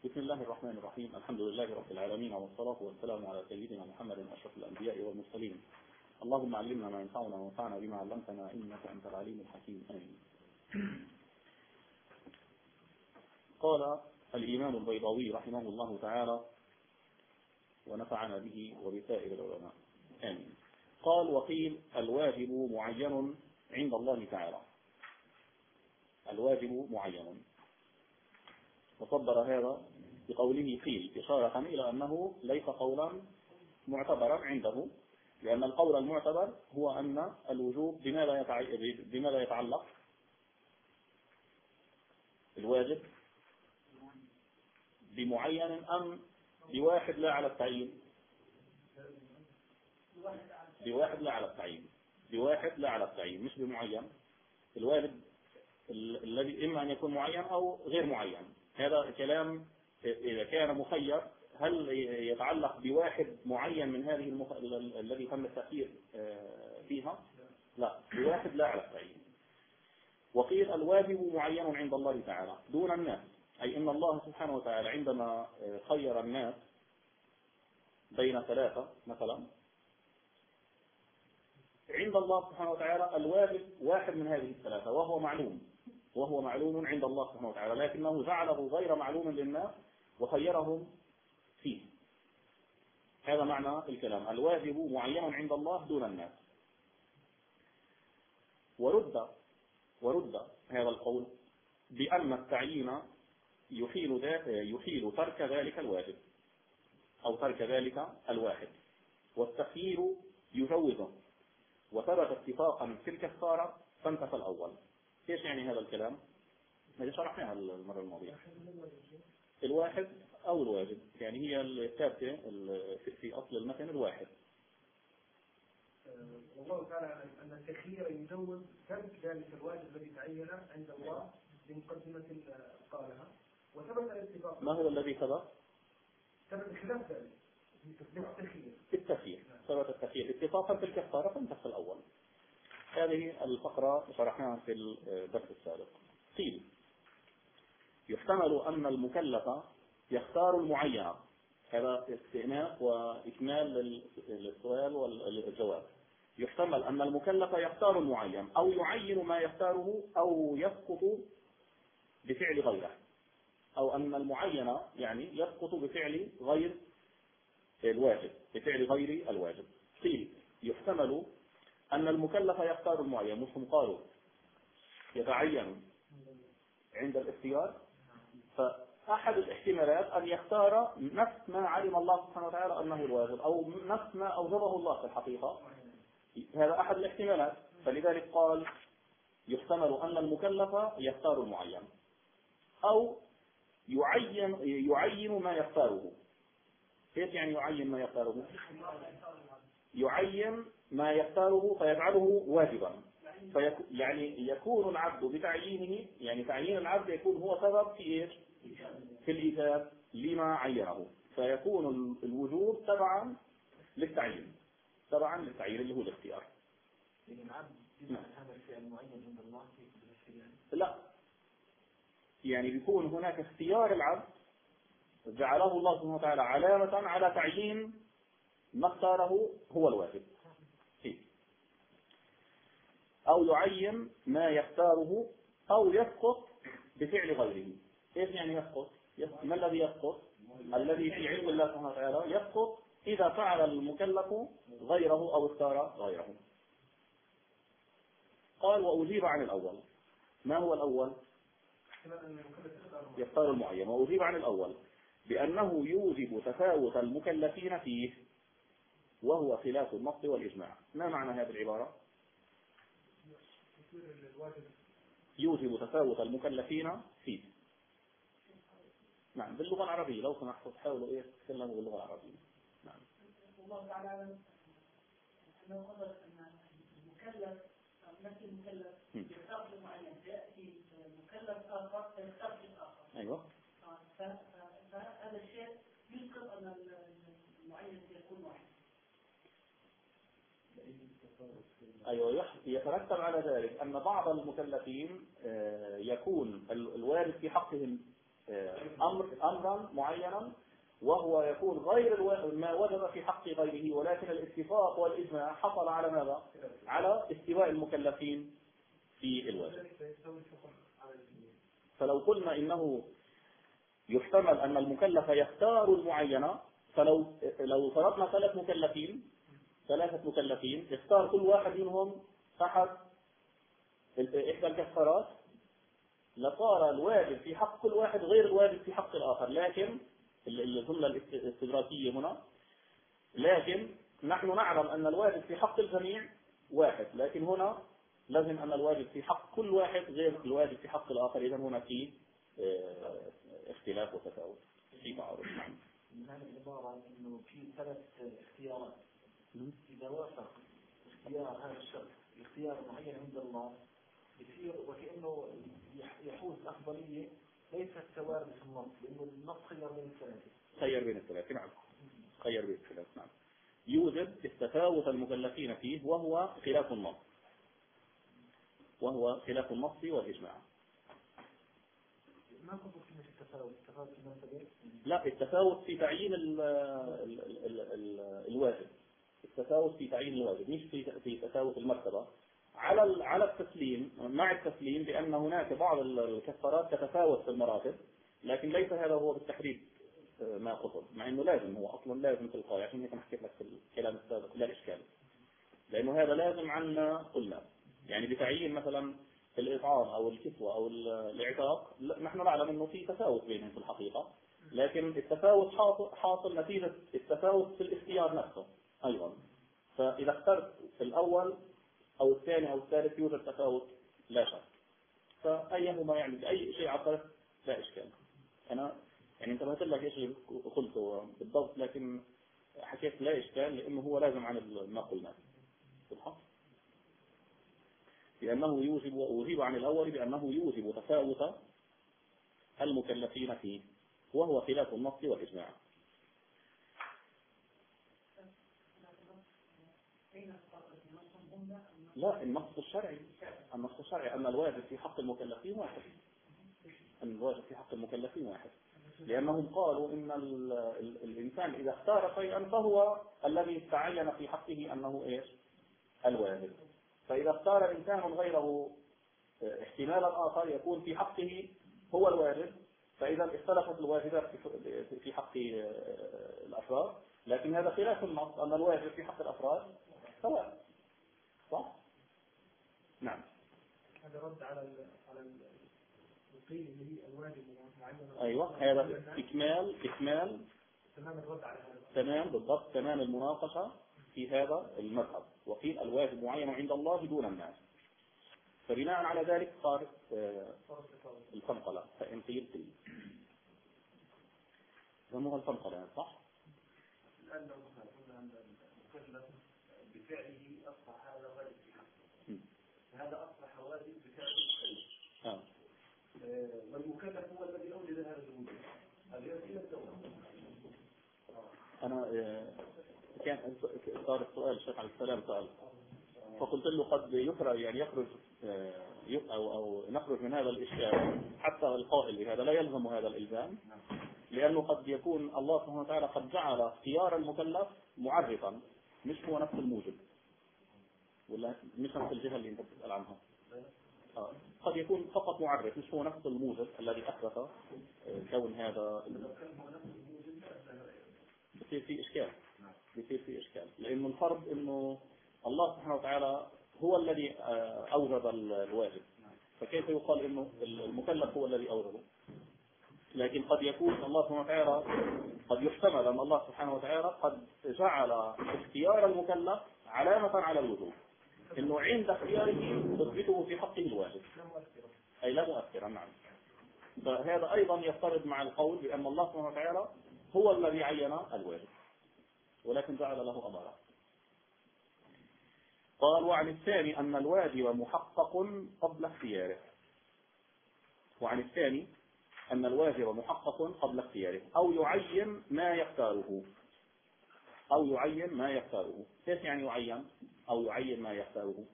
بسم الله الرحمن الرحيم. الحمد لله رب العالمين، والصلاة والسلام على سيدنا محمد أشرف الأنبياء والمرسلين. اللهم علمنا ما ينفعنا وانفعنا بما علمتنا إنك أنت العليم الحكيم. آمين. قال الإمام البيضاوي رحمه الله تعالى ونفعنا به وبسائر العلماء. آمين. قال: وقيل الواجب معين عند الله تعالى. الواجب معين، وصدر هذا بقوله قيل إشارة إلى أنه ليس قولا معتبرا عنده، لأن القول المعتبر هو أن الوجوب بماذا يتعلق؟ الواجب بمعين أم بواحد لا على التعيين؟ بواحد لا على التعيين، بواحد لا على التعيين، مش بمعين. الواجب الذي إما أن يكون معين أو غير معين. هذا كلام إذا كان مخير هل يتعلق بواحد معين من هذه الذي تم التأثير فيها؟ لا، بواحد لا على التعيين. وقيل الواجب معين عند الله تعالى دون الناس، أي إن الله سبحانه وتعالى عندما خير الناس بين ثلاثة مثلا، عند الله سبحانه وتعالى الواجب واحد من هذه الثلاثة وهو معلوم عند الله سبحانه وتعالى، لكنه جعله غير معلوم للناس وخيرهم فيه. هذا معنى الكلام، الواجب معين عند الله دون الناس. ورد هذا القول بأن التعيين يحيل ترك ذلك الواجب أو ترك ذلك الواحد، والتخيير يجوزه، وثبت اتفاقا في الكفارة فانتفى الأول. ايش يعني هذا الكلام؟ هذه شرحناها المرة الماضية. الواحد أو الواجب، يعني هي الثابتة في أصل المتن الواحد. والله تعالى أن التخيير يجوز ترك ذلك الواجب الذي تعين عند الله بمقدمة قالها، وثبت الاتفاق. ما هو الذي ثبت؟ ثبت خلاف ذلك التخيير، ثبت التخيير اتفاقا في الكفارة فانتفى الأول. هذه الفقرة شرحناها في الدرس السابق. قيل يحتمل أن المكلف يختار المعين. هذا استئناف وإكمال للسؤال والجواب. يحتمل أن المكلف يختار المعين أو يعين ما يختاره أو يسقط بفعل غيره، أو أن المعين يعني يسقط بفعل غير الواجب، بفعل غير الواجب. قيل يحتمل أن المكلف يختار المعين، مسلم قالوا يتعين عند الاختيار، فأحد الاحتمالات أن يختار نفس ما علم الله سبحانه وتعالى أنه الواجب، أو نفس ما أوجبه الله في الحقيقة. هذا أحد الاحتمالات، فلذلك قال يحتمل أن المكلف يختار المعين أو يعين ما يختاره. كيف يعني يعين ما يختاره؟ يعين ما يختاره فيجعله واجبا، يعني يكون العبد بتعيينه، يعني تعيين العبد يكون هو سبب في ايش؟ في الإيجاب لما عينه، فيكون الوجوب تبعا للتعيين، اللي هو الاختيار. هذا الفعل معين عند الله لا، يعني بيكون هناك اختيار العبد جعله الله سبحانه وتعالى علامة على تعيين ما اختاره هو الواجب، أو يعين ما يختاره أو يسقط بفعل غيره. إيش يعني يسقط؟ ما الذي يسقط؟ الذي في علم الله سبحانه وتعالى يسقط إذا فعل المكلف غيره أو اختار غيره. قال وأجيب عن الأول. ما هو الأول؟ يختار المعين. وأجيب عن الأول بأنه يوجب تفاوت المكلفين فيه، وهو خلاف النص والإجماع. ما معنى هذه العبارة؟ يوجب تفاوت المكلفين فيه. نعم، باللغة العربية لو سمحتوا تحاولوا تتكلموا باللغة العربية. نعم. الله تعالى أنه قدر أن المكلف نفس المكلف يختار شيء معين، يأتي مكلف آخر فيختار شيء آخر. أيوه. فهذا الشيء يسقط أن المعين يكون واحد. أيوة، يترتب على ذلك أن بعض المكلفين يكون الوارد في حقهم أمرا معينا وهو يكون غير ما وجب في حق غيره، ولكن الاتفاق والإجماع حصل على ماذا؟ على استواء المكلفين في الواجب. فلو قلنا إنه يحتمل أن المكلف يختار المعينة، فلو فرضنا ثلاثة مكلفين اختار كل واحد منهم أحد إحدى الكفارات، لصار الواجب في حق كل واحد غير الواجب في حق الآخر. لكن الجملة الاستدراكية هنا، لكن نحن نعلم أن الواجب في حق الجميع واحد، لكن هنا لازم أن الواجب في حق كل واحد غير الواجب في حق الآخر. إذا هنا في اختلاف وتفاوت في تعارض. نعم. من هذه العبارة إنه في 3 اختيارات، إذا وافق اختيار هذا الشخص اختيار معين عند الله يصير وكأنه يحوز أفضلية ليست توارد في النص، لأنه النص خير بين الثلاثة. نعم، خير بين الثلاثة. نعم، يوجد التفاوت المكلفين فيه وهو خلاف النص والإجماع. ما قصد كلمة التفاوت في المنطقة؟ لا، التفاوت في تعيين الواجب. التفاوت في تعيين الواجب، مش في تفاوت المرتبة. على التسليم، مع التسليم بأن هناك بعض الكفارات تتفاوت في المراتب، لكن ليس هذا هو بالتحديد ما قصد، مع انه لازم، هو اصلا لازم تلقائي. عشان هيك حكيت لك في الكلام السابق لا اشكال، لانه هذا لازم عنا قلنا. يعني بتعيين مثلا الاطعام او الكسوة او الاعتاق، نحن نعلم انه في تفاوت بينهم في الحقيقة، لكن التفاوت حاصل نتيجة التفاوت في الاختيار نفسه ايضا. فاذا اخترت الاول او الثاني او الثالث يوجد تفاوت لا شك، فايهما يعني اي شيء عقلت لا اشكال. انا يعني انتبهت لك ايش اللي قلته بالضبط، لكن حكيت لا اشكال لانه هو لازم عن ما قلنا. صح؟ لانه يوجب، واجيب عن الاول بانه يوجب تفاوت المكلفين فيه وهو خلاف النص والاجماع. لا، النص الشرعي أن الواجب في حق المكلفين واحد. لأنهم قالوا إن الإنسان إذا اختار شيئا فهو الذي تعين في حقه أنه إيش؟ الواجب. فإذا اختار إنسان غيره احتمالا آخر يكون في حقه هو الواجب، فإذا اختلفت الواجبات في حق الأفراد، لكن هذا خلاف النص أن الواجب في حق الأفراد سواء. صح؟ نعم. هذا رد على القيل اللي هي الواجب معين. أيوة، هذا إكمال تمام الرد على هذا. تمام بالضبط، تمام المناقشة في هذا المذهب. وقيل الواجب معين عند الله دون الناس، فبناء على ذلك صار الفنقلة. فإن قيل سموها الفنقلة. صح؟ الآن لو قلنا أن المكلف بفعله أصبح هذا واجب في حقه، هذا أصبح واجب بفعله، والمكلف هو الذي أوجد هذا الوجود. هذا إلى الدولة. أنا كان صار السؤال الشيخ عليه السلام سأل، فقلت له قد يخرج أو نخرج من هذا الإشكال حتى القائل بهذا لا يلزم هذا الإلزام، لأنه قد يكون الله سبحانه وتعالى قد جعل اختيار المكلف معرفا، مش هو نفس الموجب، ولا مش نفس الجهة اللي أنت بتسأل عنها. قد يكون فقط معرف، مش هو نفس الموجب الذي أثبت كون هذا. بصير في إشكال، لأنه الفرض إنه الله سبحانه وتعالى هو الذي أوجب الواجب، فكيف يقال إنه المكلف هو الذي أوجبه؟ لكن قد يكون الله سبحانه وتعالى، قد يحتمل أن الله سبحانه وتعالى قد جعل اختيار المكلف علامة على الوجوب، إنه عند اختياره تثبته في حقه الواجب، أي لا مؤثرا. نعم. فهذا أيضا يفترض مع القول بأن الله سبحانه وتعالى هو الذي عين الواجب، ولكن جعل له أمارة. قال: وعن الثاني أن الواجب محقق قبل اختياره. وعن الثاني أن الواجب محقق قبل اختياره، أو يعين ما يختاره. كيف يعني يعين؟ أو يعين ما يختاره.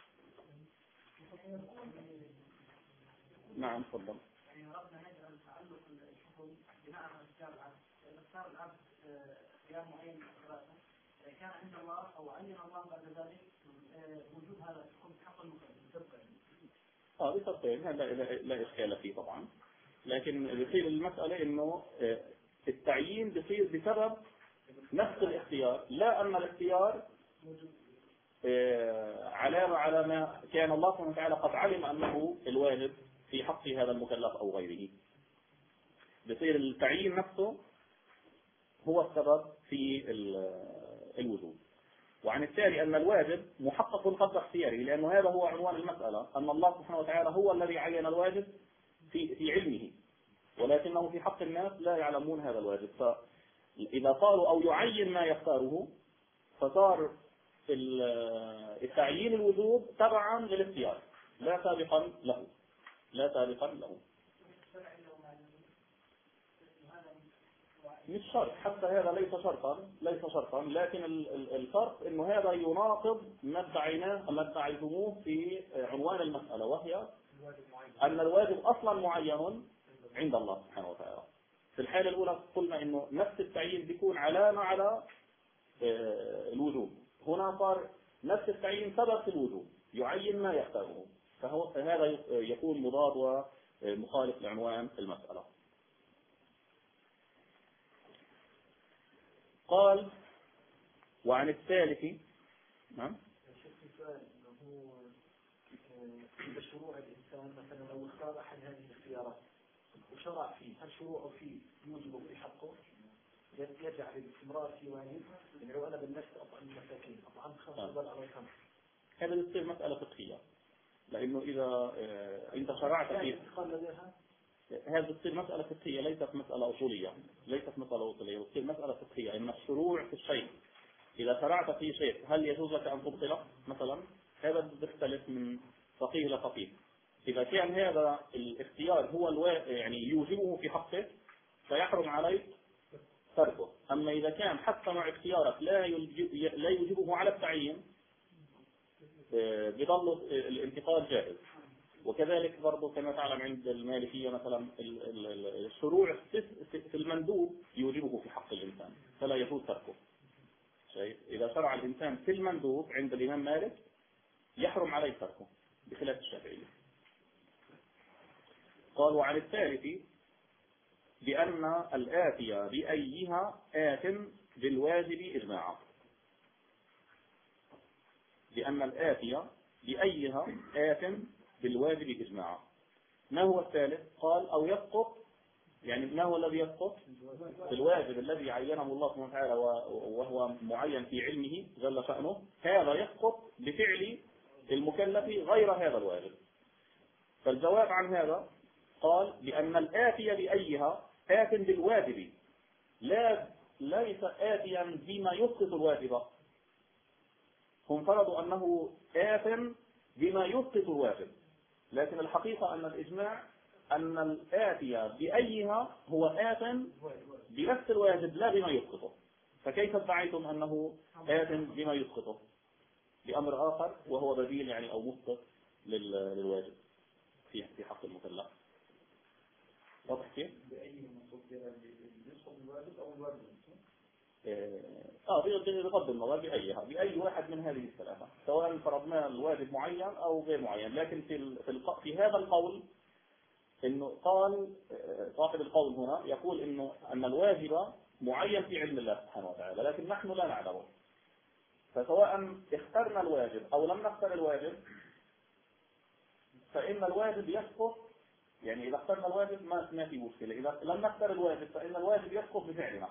نعم، تفضل. يعني ربنا نجعل تعلق يحكم بناء على اختيار العبد، لأن اختار العبد اختيار معين من اختياراته كان عند الله أو عين الله بعد ذلك وجود هذا الحكم حق المكلف. بشرطين، هذا لا إشكال فيه طبعا، لكن بصير المسألة إنه التعيين بصير بسبب نفس الاختيار، لا أن الاختيار علامة على ما كان الله سبحانه وتعالى قد علم أنه الواجب في حق هذا المكلف أو غيره. بصير التعيين نفسه هو السبب في الوجوب. وعن التالي أن الواجب محقق قبل اختياره، لأنه هذا هو عنوان المسألة، أن الله سبحانه وتعالى هو الذي عين الواجب في علمه، ولكنه في حق الناس لا يعلمون هذا الواجب. فإذا قالوا أو يعين ما يختاره فصار التعيين الوجوب تبعا للاختيار لا سابقا له. مش شرط، حتى هذا ليس شرطا، لكن الفرق انه هذا يناقض ما ادعيتموه في عنوان المسألة، وهي ان الواجب اصلا معين عند الله سبحانه وتعالى. في الحالة الاولى قلنا انه نفس التعيين بيكون علامة على الوجوب، هنا صار نفس التعيين سبب في الوجوب، يعين ما يختاره، فهذا يكون مضاد ومخالف لعنوان المسألة. قال وعن الثالث. نعم. سؤال انه عند شروع الانسان مثلا لو اختار احد هذه الاختيارات وشرع فيه، هل شروعه فيه يوجب في حقه يجعل الاستمرار في واجب؟ يعني لو انا بالنفس اطعم المساكين اطعم 5 دولار على 5، هذا بتصير مسألة فقهية، لانه اذا انت شرعت فيه هذا بتصير مسألة فقهية، ليست مسألة أصولية، بتصير مسألة فقهية. إن الشروع في الشيء إذا شرعت في شيء هل يجوز لك أن تبطله مثلا؟ هذا بيختلف من فقيه لفقيه. إذا كان هذا الاختيار هو يعني يوجبه في حقه فيحرم عليك تركه، أما إذا كان حتى مع اختيارك لا يوجبه على التعيين بظل الانتقال جائز. وكذلك برضه كما تعلم عند المالكية مثلا الشروع في المندوب يوجبه في حق الإنسان فلا يجوز تركه. إذا شرع الإنسان في المندوب عند الإمام مالك يحرم عليه تركه بخلاف الشافعية. قال وعن الثالث بأن الآتية بأيها آت بالواجب إجماعا. بأن الآتية بأيها آت بالواجب إجماعا. ما هو الثالث؟ قال أو يسقط، يعني ما هو الذي يسقط؟ الواجب الذي عينه الله سبحانه وتعالى وهو معين في علمه جل شأنه، هذا يسقط بفعل المكلف غير هذا الواجب. فالجواب عن هذا قال بأن الآتي بأيها آت بالواجب، ليس آتيا بما يسقط الواجب. هم فرضوا أنه آت بما يسقط الواجب، لكن الحقيقة أن الإجماع أن الآتي بأيها هو آت بنفس الواجب لا بما يسقطه. فكيف ادعيتم أنه آت بما يسقطه بأمر آخر وهو بديل يعني أو مسقط للواجب في حق المكلف؟ واضح كيف؟ بغض النظر بأي واحد من هذه الثلاثة، سواء فرضنا الواجب معين أو غير معين. لكن في هذا القول إنه قال صاحب القول هنا يقول إنه أن الواجب معين في علم الله سبحانه وتعالى لكن نحن لا نعلمه، فسواء اخترنا الواجب أو لم نختر الواجب فإن الواجب يسقط. يعني إذا اخترنا الواجب ما في مشكلة، إذا لم نختر الواجب فإن الواجب يسقط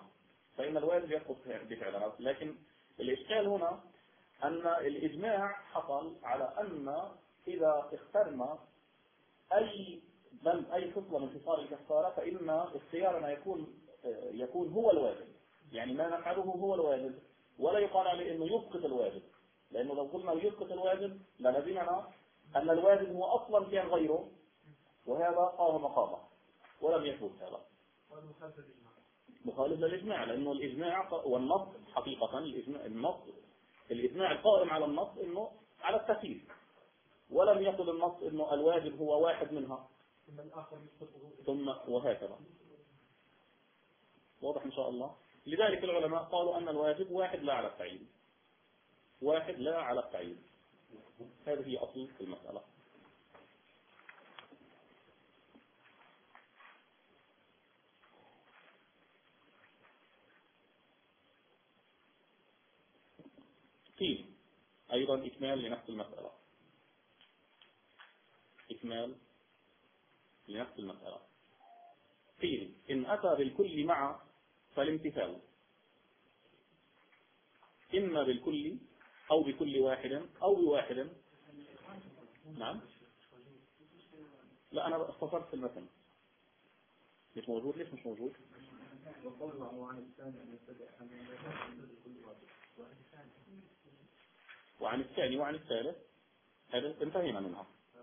بفعلنا. لكن الإشكال هنا أن الإجماع حصل على أن إذا اخترنا أي خصلة من خصال الكفارة فإن اختيارنا يكون هو الواجب، يعني ما نفعله هو الواجب، ولا يقال عليه إنه يسقط الواجب، لأنه لو قلنا يسقط الواجب للزمنا أن الواجب هو أصلا كان غيره وهذا قام مقامه ولم يثبت هذا. مخالف للإجماع، لأنه الإجماع والنص حقيقة الإجماع القائم على النص إنه على التخيير، ولم يقل النص إنه الواجب هو واحد منها ثم وهكذا. واضح إن شاء الله. لذلك العلماء قالوا أن الواجب واحد لا على التعيين، واحد لا على التعيين. هذه هي أصل المسألة. قيل أيضا إكمال لنفس المسألة، إكمال لنفس المسألة. قيل إن أتى بالكل مع فالامتثال إما بالكل أو بكل واحد أو بواحد. نعم، لا أنا اختصرت في المثل. مش موجود. ليش مش موجود؟ وعن الثاني وعن الثالث هذا انتهينا منها.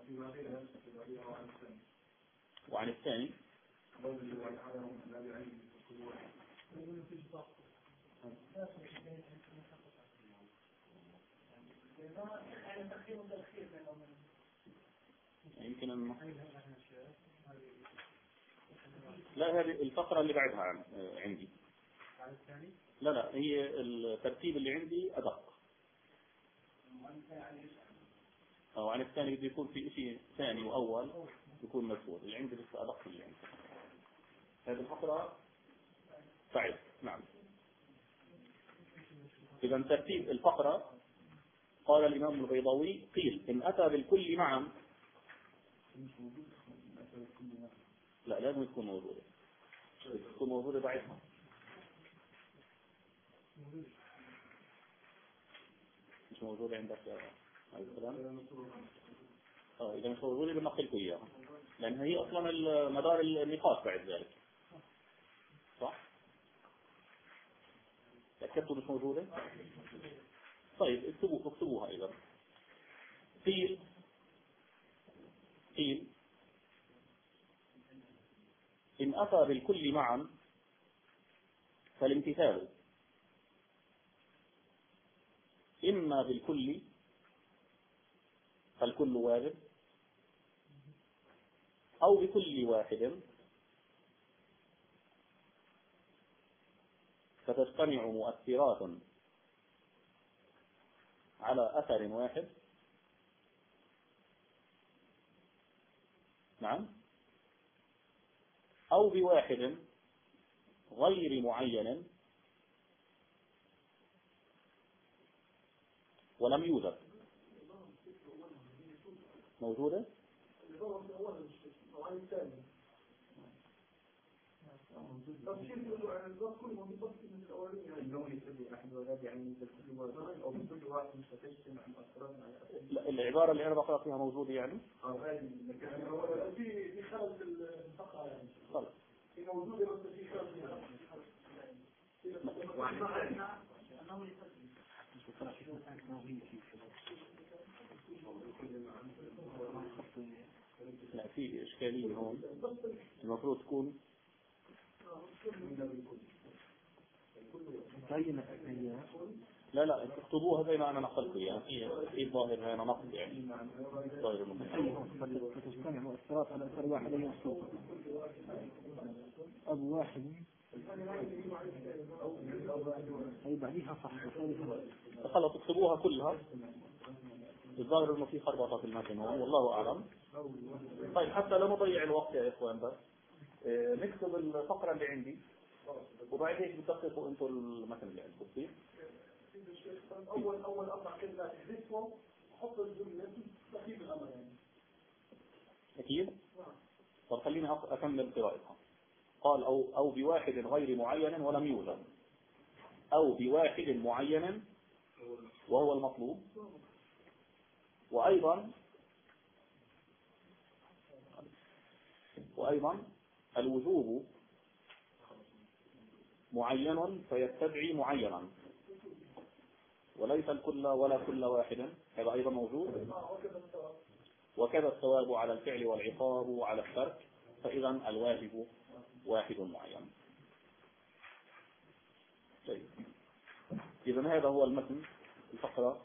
وعن الثاني يمكن لا، هذه الفقرة اللي بعدها عندي. لا هي الترتيب اللي عندي أدق. وعن الثاني بده يكون في شيء ثاني وأول يكون مذكور. اللي عندي لسه أدق اللي عندي. هذه الفقرة صعب. نعم. إذا ترتيب الفقرة قال الإمام البيضاوي قيل إن أتى بالكل معا. لا لازم تكون موجودة. تكون موجودة ضعيفة. مش موجودة عندك يا الكلام. إذا مش موجودة بنقلكم إياها لأن هي أصلا مدار النقاش بعد ذلك. صح؟ تأكدتوا مش موجودة؟ طيب اكتبوها إذا. قيل إن أتى بالكل معا فالامتثال إما بالكل فالكل واجب أو بكل واحد فتجتمع مؤثرات على أثر واحد. نعم. أو بواحد غير معين ولم يوجد. موجودة؟ العبارة اللي أنا بقرأ فيها موجودة يعني؟ في خلل في الفقرة يعني. خلل. في موجودة بس في خلل. لا في إشكالية هون. المفروض تكون لا تكتبوها زي ما أنا نقلت يعني في ظاهر هنا نقد يعني ظاهر المهم. فتجتمع مؤثرات على أثر واحد يمسوك أبو واحد أي بعديها صح. خلاص اكتبوها كلها. الظاهر انه في خربطة في المتن هون والله اعلم. طيب حتى لا نضيع الوقت يا اخوان بس نكتب الفقرة اللي عندي وبعد هيك بتدققوا انتم المتن اللي عندكم. كيف؟ اول اربع كلمات احذفهم حط الجملة ترتيب الامر يعني. اكيد. طب خليني اكمل قراءتها. قال او بواحد غير معين ولم يوجد او بواحد معين وهو المطلوب. وأيضا الوجوب معين فيتبعي معينا وليس الكل ولا كل واحد. هذا أيضا موجود. وكذا الثواب على الفعل والعقاب على الترك فإذا الواجب واحد معين. طيب. إذا هذا هو المتن الفقرة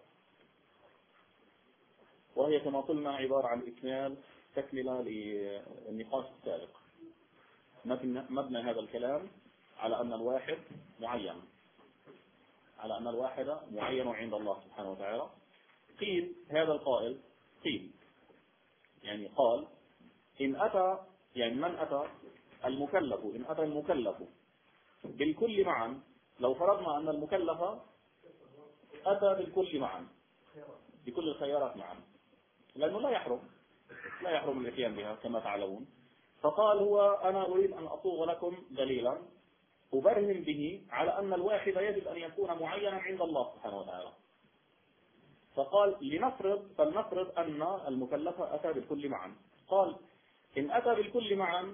وهي كما قلنا عبارة عن إكمال تكملة للنقاش السابق. مبنى هذا الكلام على أن الواحد معين، على أن الواحد معين عند الله سبحانه وتعالى. قيل هذا القائل قيل يعني قال إن أتى يعني من أتى المكلف، إن أتى المكلف بالكل معا، لو فرضنا أن المكلف أتى بالكل معا بكل الخيارات معا، لأنه لا يحرم الاتيان بها كما تعلمون. فقال هو أنا أريد أن أصوغ لكم دليلا أبرهن به على أن الواحد يجب أن يكون معينا عند الله سبحانه وتعالى. فقال فلنفرض أن المكلف أتى بالكل معا. قال إن أتى بالكل معا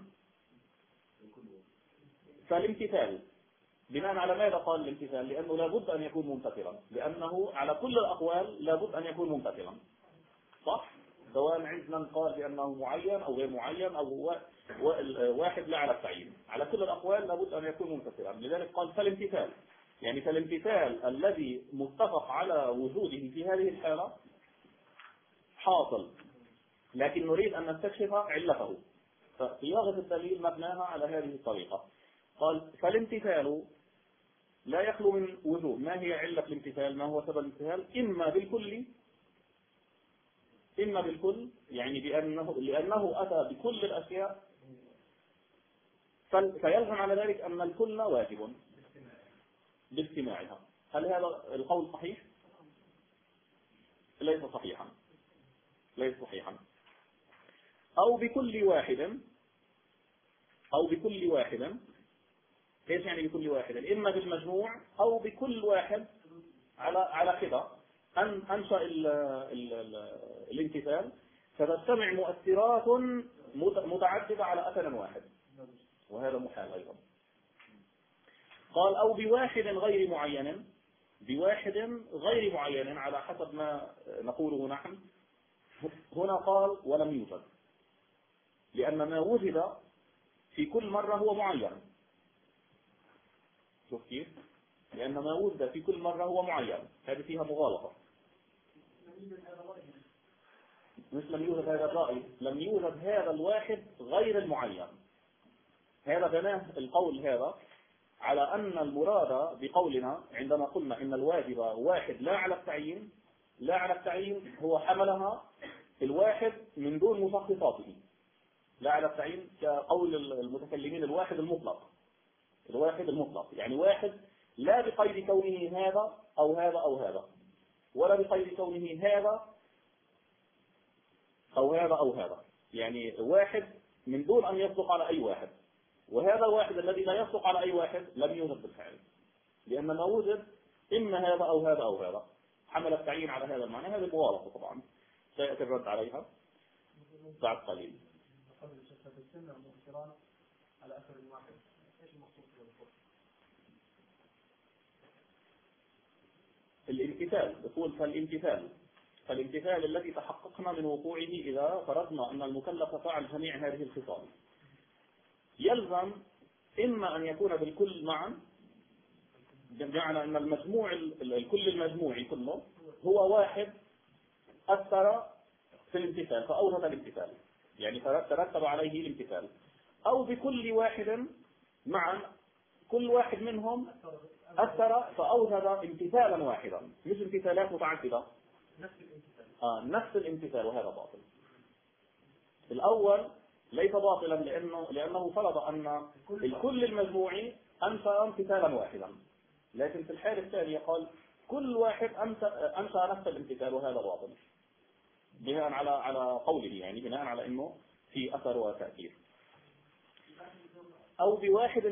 فالامتثال، بناء على ماذا قال الامتثال؟ لأنه لابد أن يكون ممتثلا، لأنه على كل الأقوال لابد أن يكون ممتثلا، صح؟ سواء عند من قال بأنه معين أو غير معين أو واحد لا على التعيين، على كل الأقوال لابد أن يكون ممتثلا. لذلك قال فالامتثال، يعني فالامتثال الذي متفق على وجوده في هذه الحالة حاصل، لكن نريد أن نستكشف علته. فصياغة الدليل مبناها على هذه الطريقة. قال فالامتثال لا يخلو من وجوه. ما هي علة الامتثال؟ ما هو سبب الامتثال؟ إما بالكل يعني لأنه أتى بكل الأشياء فيلزم على ذلك أن الكل واجب باجتماعها. هل هذا القول صحيح؟ ليس صحيحا. أو بكل واحد ايش يعني بكل واحد؟ إما بالمجموع أو بكل واحد على كده أنشأ الامتثال فتجتمع مؤثرات متعددة على أثر واحد، وهذا محال أيضا. قال أو بواحد غير معين على حسب ما نقوله نحن. هنا قال ولم يوجد، لأن ما وجد في كل مرة هو معين. شوف كيف؟ لأن ما وجد في كل مرة هو معين، هذه فيها مغالطة. مش لم يوجد هذا الرأي، لم يوجد هذا الواحد غير المعين. هذا بناه القول هذا على أن المراد بقولنا عندما قلنا إن الواجب واحد لا على التعيين هو حملها الواحد من دون مشخصاته، لا على التعيين كقول المتكلمين الواحد المطلق يعني واحد لا بقيد كونه هذا أو هذا أو هذا، ولا بقيد كونه هذا أو هذا أو هذا، يعني واحد من دون أن يصدق على أي واحد. وهذا الواحد الذي لا يصدق على أي واحد لم يوجد بالفعل، لأن ما وجد إما هذا أو هذا أو هذا، حمل التعيين على هذا المعنى. هذه مغالطة طبعا سيأتي الرد عليها بعد قليل. على أثر واحد، إيش المقصود بالفرق؟ الامتثال، يقول فالامتثال الذي تحققنا من وقوعه إذا فرضنا أن المكلف فعل جميع هذه الخصال، يلزم إما أن يكون بالكل معا، بمعنى أن المجموع الكل المجموعي كله هو واحد أثر في الامتثال فأوجد الامتثال، يعني ترتب عليه الامتثال، أو بكل واحد معا، كل واحد منهم أثر فأوجد امتثالا واحدا، مش امتثالات متعددة، نفس الامتثال. وهذا باطل. الأول ليس باطلا لأنه فرض أن الكل المجموعي أنشأ امتثالا واحدا، لكن في الحالة الثانية قال كل واحد أنشأ نفس الامتثال، وهذا باطل بناء على قوله، يعني بناء على أنه في أثر وتأثير. أو بواحد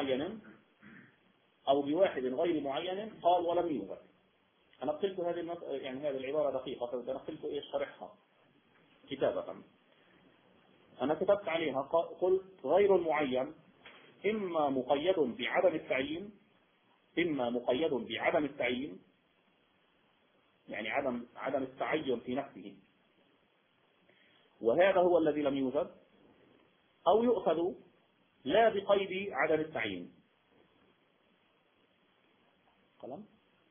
غير معين قال ولم يوجد. أنا قلت هذه العبارة دقيقة، فأنا قلت إيش شرحها كتابة. أنا كتبت عليها قلت غير المعين إما مقيد بعدم التعيين، يعني عدم التعين في نفسه، وهذا هو الذي لم يوجد، أو يؤخذ لا بقيد عدم التعيين. قلم؟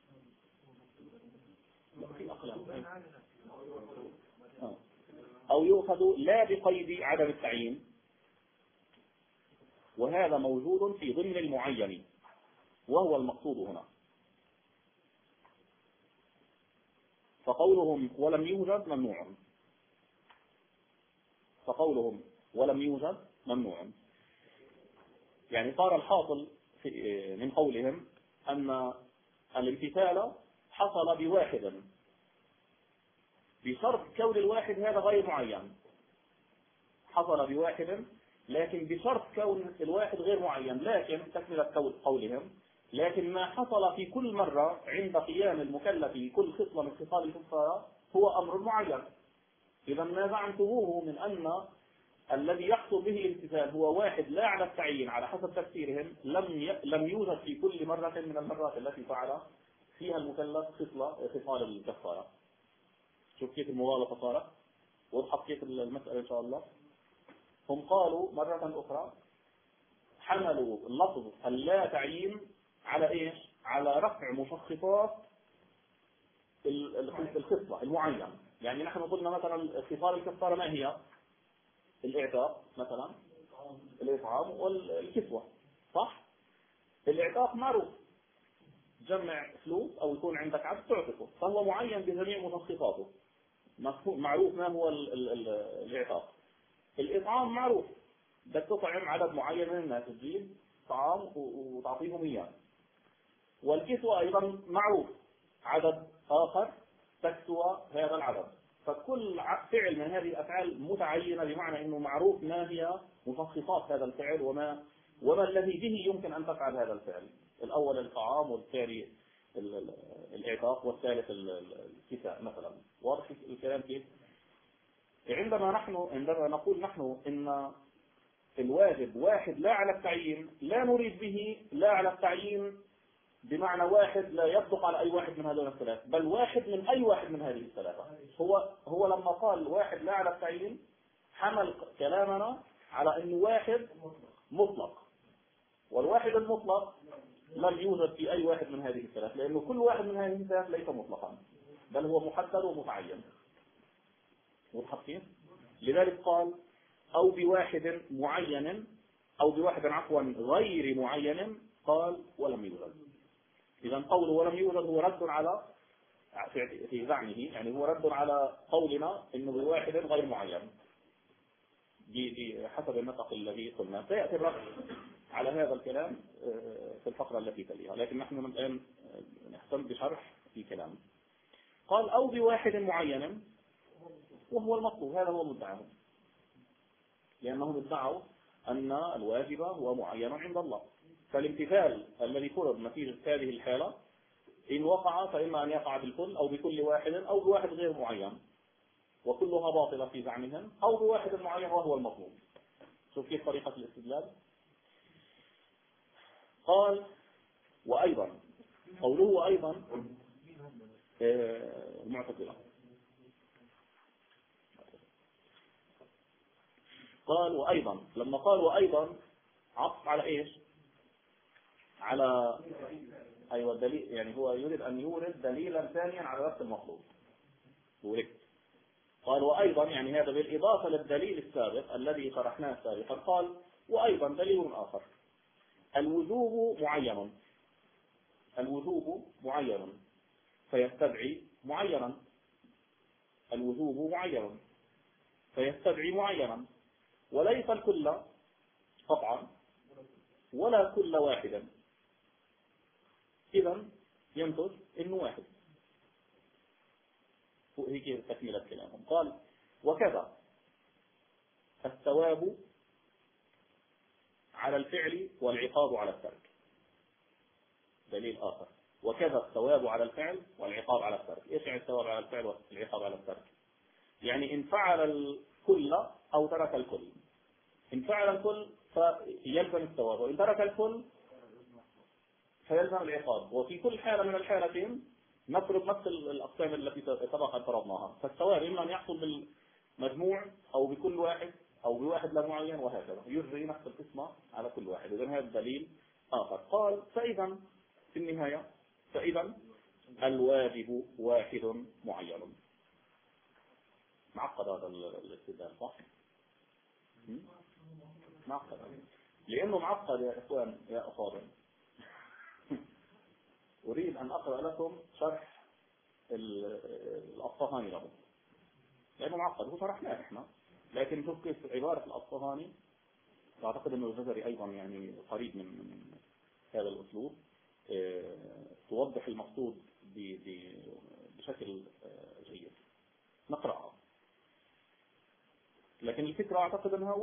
في أقلام. أو يؤخذ لا بقيد عدم التعيين، وهذا موجود في ضمن المعين وهو المقصود هنا. فقولهم ولم يوجد ممنوع، فقولهم ولم يوجد ممنوع. يعني صار الحاصل من قولهم أن الامتثال حصل بواحد بشرط كون الواحد هذا غير معين، حصل بواحد لكن بشرط كون الواحد غير معين. لكن تكملة قولهم لكن ما حصل في كل مرة عند قيام المكلف بكل خصلة من خصال الكفارة هو أمر معين. إذا ما زعمتموه من أن الذي يحصل به الامتثال هو واحد لا على التعيين على حسب تفسيرهم لم يوجد في كل مرة من المرات التي فعل فيها المكلف خصال الكفارة. شوف كيف المغالطة صارت، وضحت كيف المسألة إن شاء الله. هم قالوا مرة أخرى حملوا اللفظ اللا تعيين على إيش؟ على رفع مشخصات الخصلة المعين. يعني نحن قلنا مثلا خصال الكفارة ما هي؟ الإعتاق مثلا، الإطعام والكسوة، صح؟ الإعتاق معروف، جمع فلوس أو يكون عندك عبد تعتقه، فهو معين بجميع مشخصاته، معروف ما هو الإعتاق. الإطعام معروف، بدك تطعم عدد معين من الناس، تجيب طعام وتعطيهم إياه. والكسوة أيضا معروف، عدد آخر تكسوى هذا العدد. فكل فعل من هذه الأفعال متعينة بمعنى أنه معروف ما هي مشخصات هذا الفعل وما الذي به يمكن أن تفعل هذا الفعل. الأول الطعام، والثاني الإعتاق، والثالث الكساء مثلا. واضح الكلام كيف؟ عندما نقول نحن إن الواجب واحد لا على التعيين، لا نريد به لا على التعيين بمعنى واحد لا يصدق على أي واحد من هذول الثلاث، بل واحد من أي واحد من هذه الثلاثة. هو لما قال واحد لا على التعيين حمل كلامنا على أنه واحد مطلق، والواحد المطلق لم يوجد في أي واحد من هذه الثلاث، لأنه كل واحد من هذه الثلاث ليس مطلقا بل هو محدد ومتعين. وضحت كيف؟ لذلك قال أو بواحد معين أو بواحد عفوا غير معين، قال ولم يوجد. إذا قوله ولم يوجد هو رد على في زعمه، يعني هو رد على قولنا إنه بواحد غير معين بحسب النطق الذي قلنا. سيأتي الرد على هذا الكلام في الفقرة التي تليها، لكن نحن الآن نحتم بشرح في كلام. قال أو بواحد معين وهو المطلوب، هذا هو مدعاه، لأنهم ادعوا أن الواجب هو معين عند الله. فالامتثال الذي فرض نتيجة هذه الحالة إن وقع فإما أن يقع بالكل أو بكل واحد أو بواحد غير معين، وكلها باطلة في زعمهم، أو بواحد معين وهو المطلوب. شوف كيف طريقة الاستدلال. قال وأيضا، قوله أيضا المعتزلة، قال وأيضا، لما قال وأيضا عطف على إيش؟ على أيوة الدليل، يعني هو يريد أن يورد دليلا ثانيا على نفس المطلوب. قال وأيضا يعني هذا بالإضافة للدليل السابق الذي شرحناه سابقا. قال وأيضا دليل آخر، الوجوب معين، الوجوب معين فيستدعي معينا، الوجوب معين فيستدعي معينا، وليس الكل قطعا ولا كل واحدا، إذا ينتج إنه واحد. هيك تكملة كلامهم. قال وكذا الثواب على الفعل والعقاب على الترك، دليل آخر. وكذا الثواب على الفعل والعقاب على الترك. إيش يعني الثواب على الفعل والعقاب على الترك؟ يعني إن فعل الكل أو ترك الكل. إن فعل الكل فيلزم الثواب، وإن ترك الكل فيلزم العقاب. وفي كل حالة من الحالتين نفرض نفس الأقسام التي سبق أن فرضناها، فالثواب إما أن يحصل بالمجموع أو بكل واحد أو بواحد لا معين، وهكذا يجري نفس القسمة على كل واحد. إذن هذا دليل آخر. قال فإذا في النهاية فإذا الواجب واحد معين. معقد هذا الاستدلال صح؟ معقد. لأنه معقد يا إخوان يا أفاضل. أريد أن أقرأ لكم شرح الأصفهاني له، لأنه معقد. هو شرحناه إحنا، لكن شوف كيف عبارة الأصفهاني. أعتقد أنه الجزري أيضا يعني قريب من هذا الأسلوب، توضح المقصود بشكل جيد. نقرأها، لكن الفكرة أعتقد أنها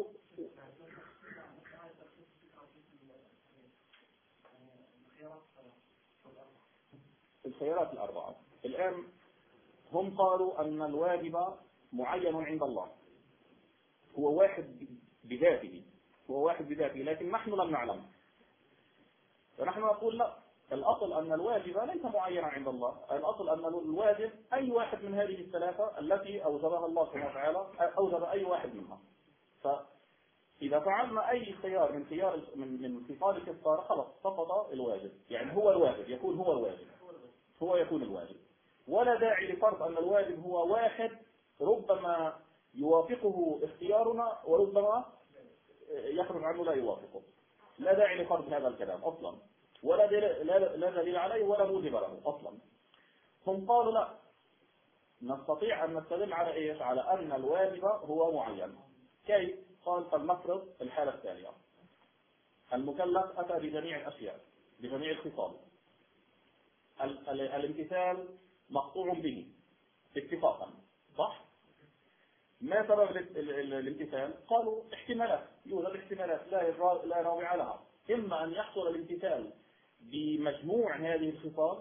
الخيارات الأربعة. الآن هم قالوا أن الواجب معين عند الله، هو واحد بذاته، لكن نحن لم نعلم. فنحن نقول لا، الأصل أن الواجب ليس معينا عند الله، الأصل أن الواجب أي واحد من هذه الثلاثة التي أوجبها الله سبحانه وتعالى، أوجب أي واحد منها. فإذا فعلنا أي خيار من خصال الكفارة خلاص سقط الواجب، يعني هو الواجب يكون يكون الواجب. ولا داعي لفرض أن الواجب هو واحد ربما يوافقه اختيارنا وربما يخرج عنه لا يوافقه. لا داعي لفرض هذا الكلام أصلا، ولا دليل عليه ولا موجب له أصلا. هم قالوا لا، نستطيع أن نستدل على إيش؟ على أن الواجب هو معين. كيف؟ قال فلنفرض الحالة التالية: المكلف أتى بجميع الأشياء، بجميع الخصال، الامتثال مقطوع به اتفاقا، صح؟ ما سبب الامتثال؟ قالوا احتمالات، يوجد احتمالات لا رابع لها. إما أن يحصل الامتثال بمجموع هذه الخصال،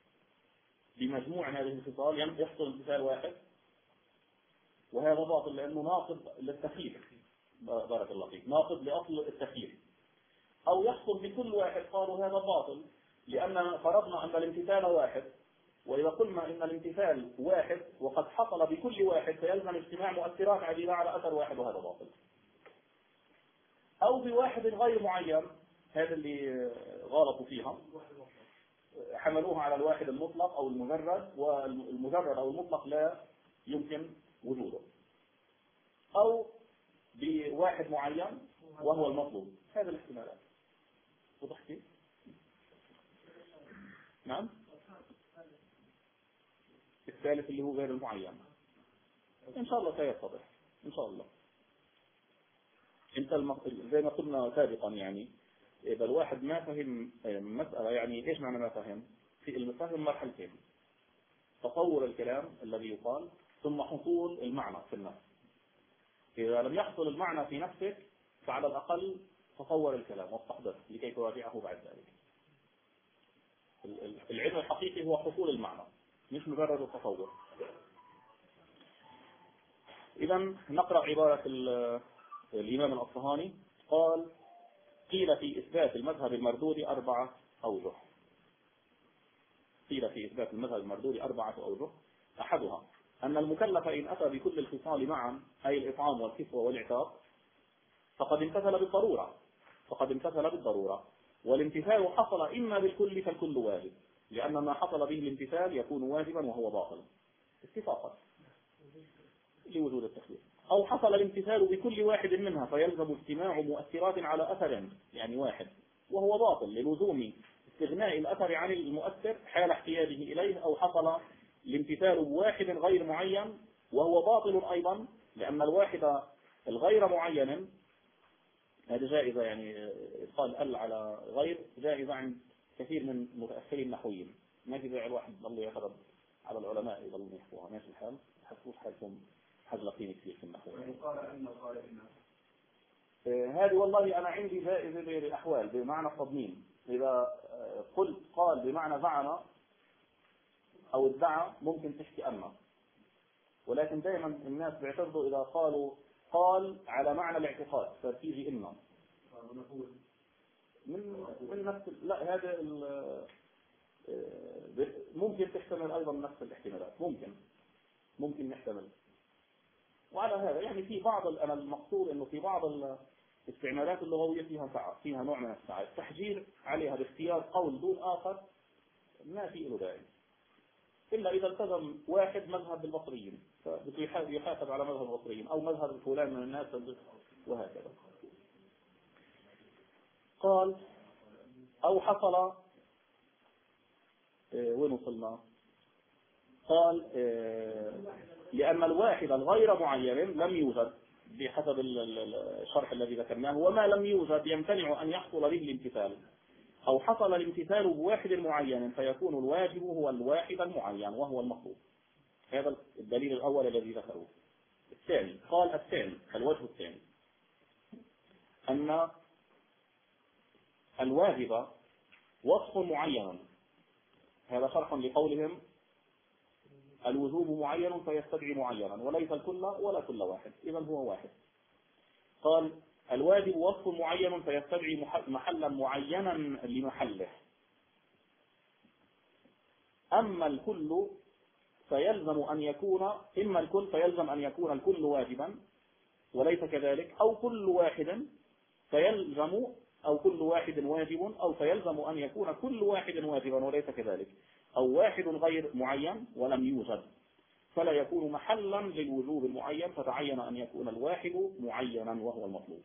يحصل امتثال واحد، وهذا باطل لأنه ناقض للتخيير، بارك الله فيك، ناقض لأصل التخيير. أو يحصل بكل واحد، قالوا هذا باطل لأن فرضنا أن الامتثال واحد، وإذا قلنا إن الامتثال واحد وقد حصل بكل واحد فيلزم اجتماع مؤثرات عديدة على أثر واحد، وهذا باطل. أو بواحد غير معين، هذا اللي غلطوا فيها، حملوها على الواحد المطلق أو المجرد، والمجرد أو المطلق لا يمكن وجوده. أو بواحد معين وهو المطلوب. هذا الاحتمالات. وضح كيف؟ نعم. الثالث اللي هو غير المعين إن شاء الله سيتضح إن شاء الله. أنت زي ما قلنا سابقا، يعني إذا الواحد ما فهم مسألة، يعني إيش معنى ما فهم؟ في المفاهيم مرحلتين: تصور الكلام الذي يقال، ثم حصول المعنى في النفس. إذا لم يحصل المعنى في نفسك فعلى الأقل تصور الكلام واستحضره لكي تراجعه بعد ذلك. العلم الحقيقي هو حصول المعنى مش مجرد التصور. إذا نقرأ عبارة الإمام الأصفهاني. قال: قيل في إثبات المذهب المردود 4 أوجه. أحدها أن المكلف إن أتى بكل الخصال معا، أي الإطعام والكسوة والإعتاق، فقد امتثل بالضرورة، والامتثال حصل إما بالكل فالكل واجب، لأن ما حصل به الامتثال يكون واجبا وهو باطل اتفاقا لوجود التخليف. أو حصل الامتثال بكل واحد منها فيلزم اجتماع مؤثرات على أثر، يعني واحد، وهو باطل للزوم استغناء الأثر عن المؤثر حال احتياجه إليه. أو حصل الامتثال بواحد غير معين وهو باطل أيضا، لأن الواحد الغير معين هذه جائزة، يعني إدخال على غير جائزة عند كثير من متأخرين النحويين. ما في داعي الواحد يضل يعترض على العلماء يضلوا يحفوها، ماشي الحال، تحسوش حالكم حزلقين كثير في النحو. هذه والله أنا عندي جائزة للأحوال بمعنى التضمين. إذا قلت قال بمعنى زعم أو ادعى ممكن تحكي أما، ولكن دائما الناس بيعترضوا إذا قالوا قال على معنى الاعتقاد فتيجي إما من نفس. لا، هذا ممكن تحتمل أيضا نفس الاحتمالات، ممكن نحتمل. وعلى هذا يعني في بعض، أنا المقصود إنه في بعض الاستعمالات اللغوية فيها نوع من السعة. التحجير عليها باختيار قول دون آخر ما في له داعي، إلا إذا التزم واحد مذهب البصريين فيحاسب على مذهب البصريين، أو مذهب فلان من الناس، وهكذا. قال أو حصل وين وصلنا؟ قال لأن الواحد الغير معين لم يوجد بحسب الشرح الذي ذكرناه، وما لم يوجد يمتنع أن يحصل به الامتثال، أو حصل الامتثال بواحد معين فيكون الواجب هو الواحد المعين وهو المطلوب. هذا الدليل الأول الذي ذكره. الثاني قال الثاني الوجه الثاني أن الواجب وصف معين، هذا شرح لقولهم الوجوب معين فيستدعي معينا، وليس الكل ولا كل واحد، إذا هو واحد. قال الواجب وصف معين فيستدعي محلا معينا لمحله. أما الكل فيلزم أن يكون إما الكل فيلزم أن يكون الكل واجبا وليس كذلك، أو كل واحد فيلزم أو كل واحد واجب، أو فيلزم أن يكون كل واحد واجبا وليس كذلك، أو واحد غير معين ولم يوجد، فلا يكون محلا للوجوب المعين، فتعين أن يكون الواحد معينا وهو المطلوب.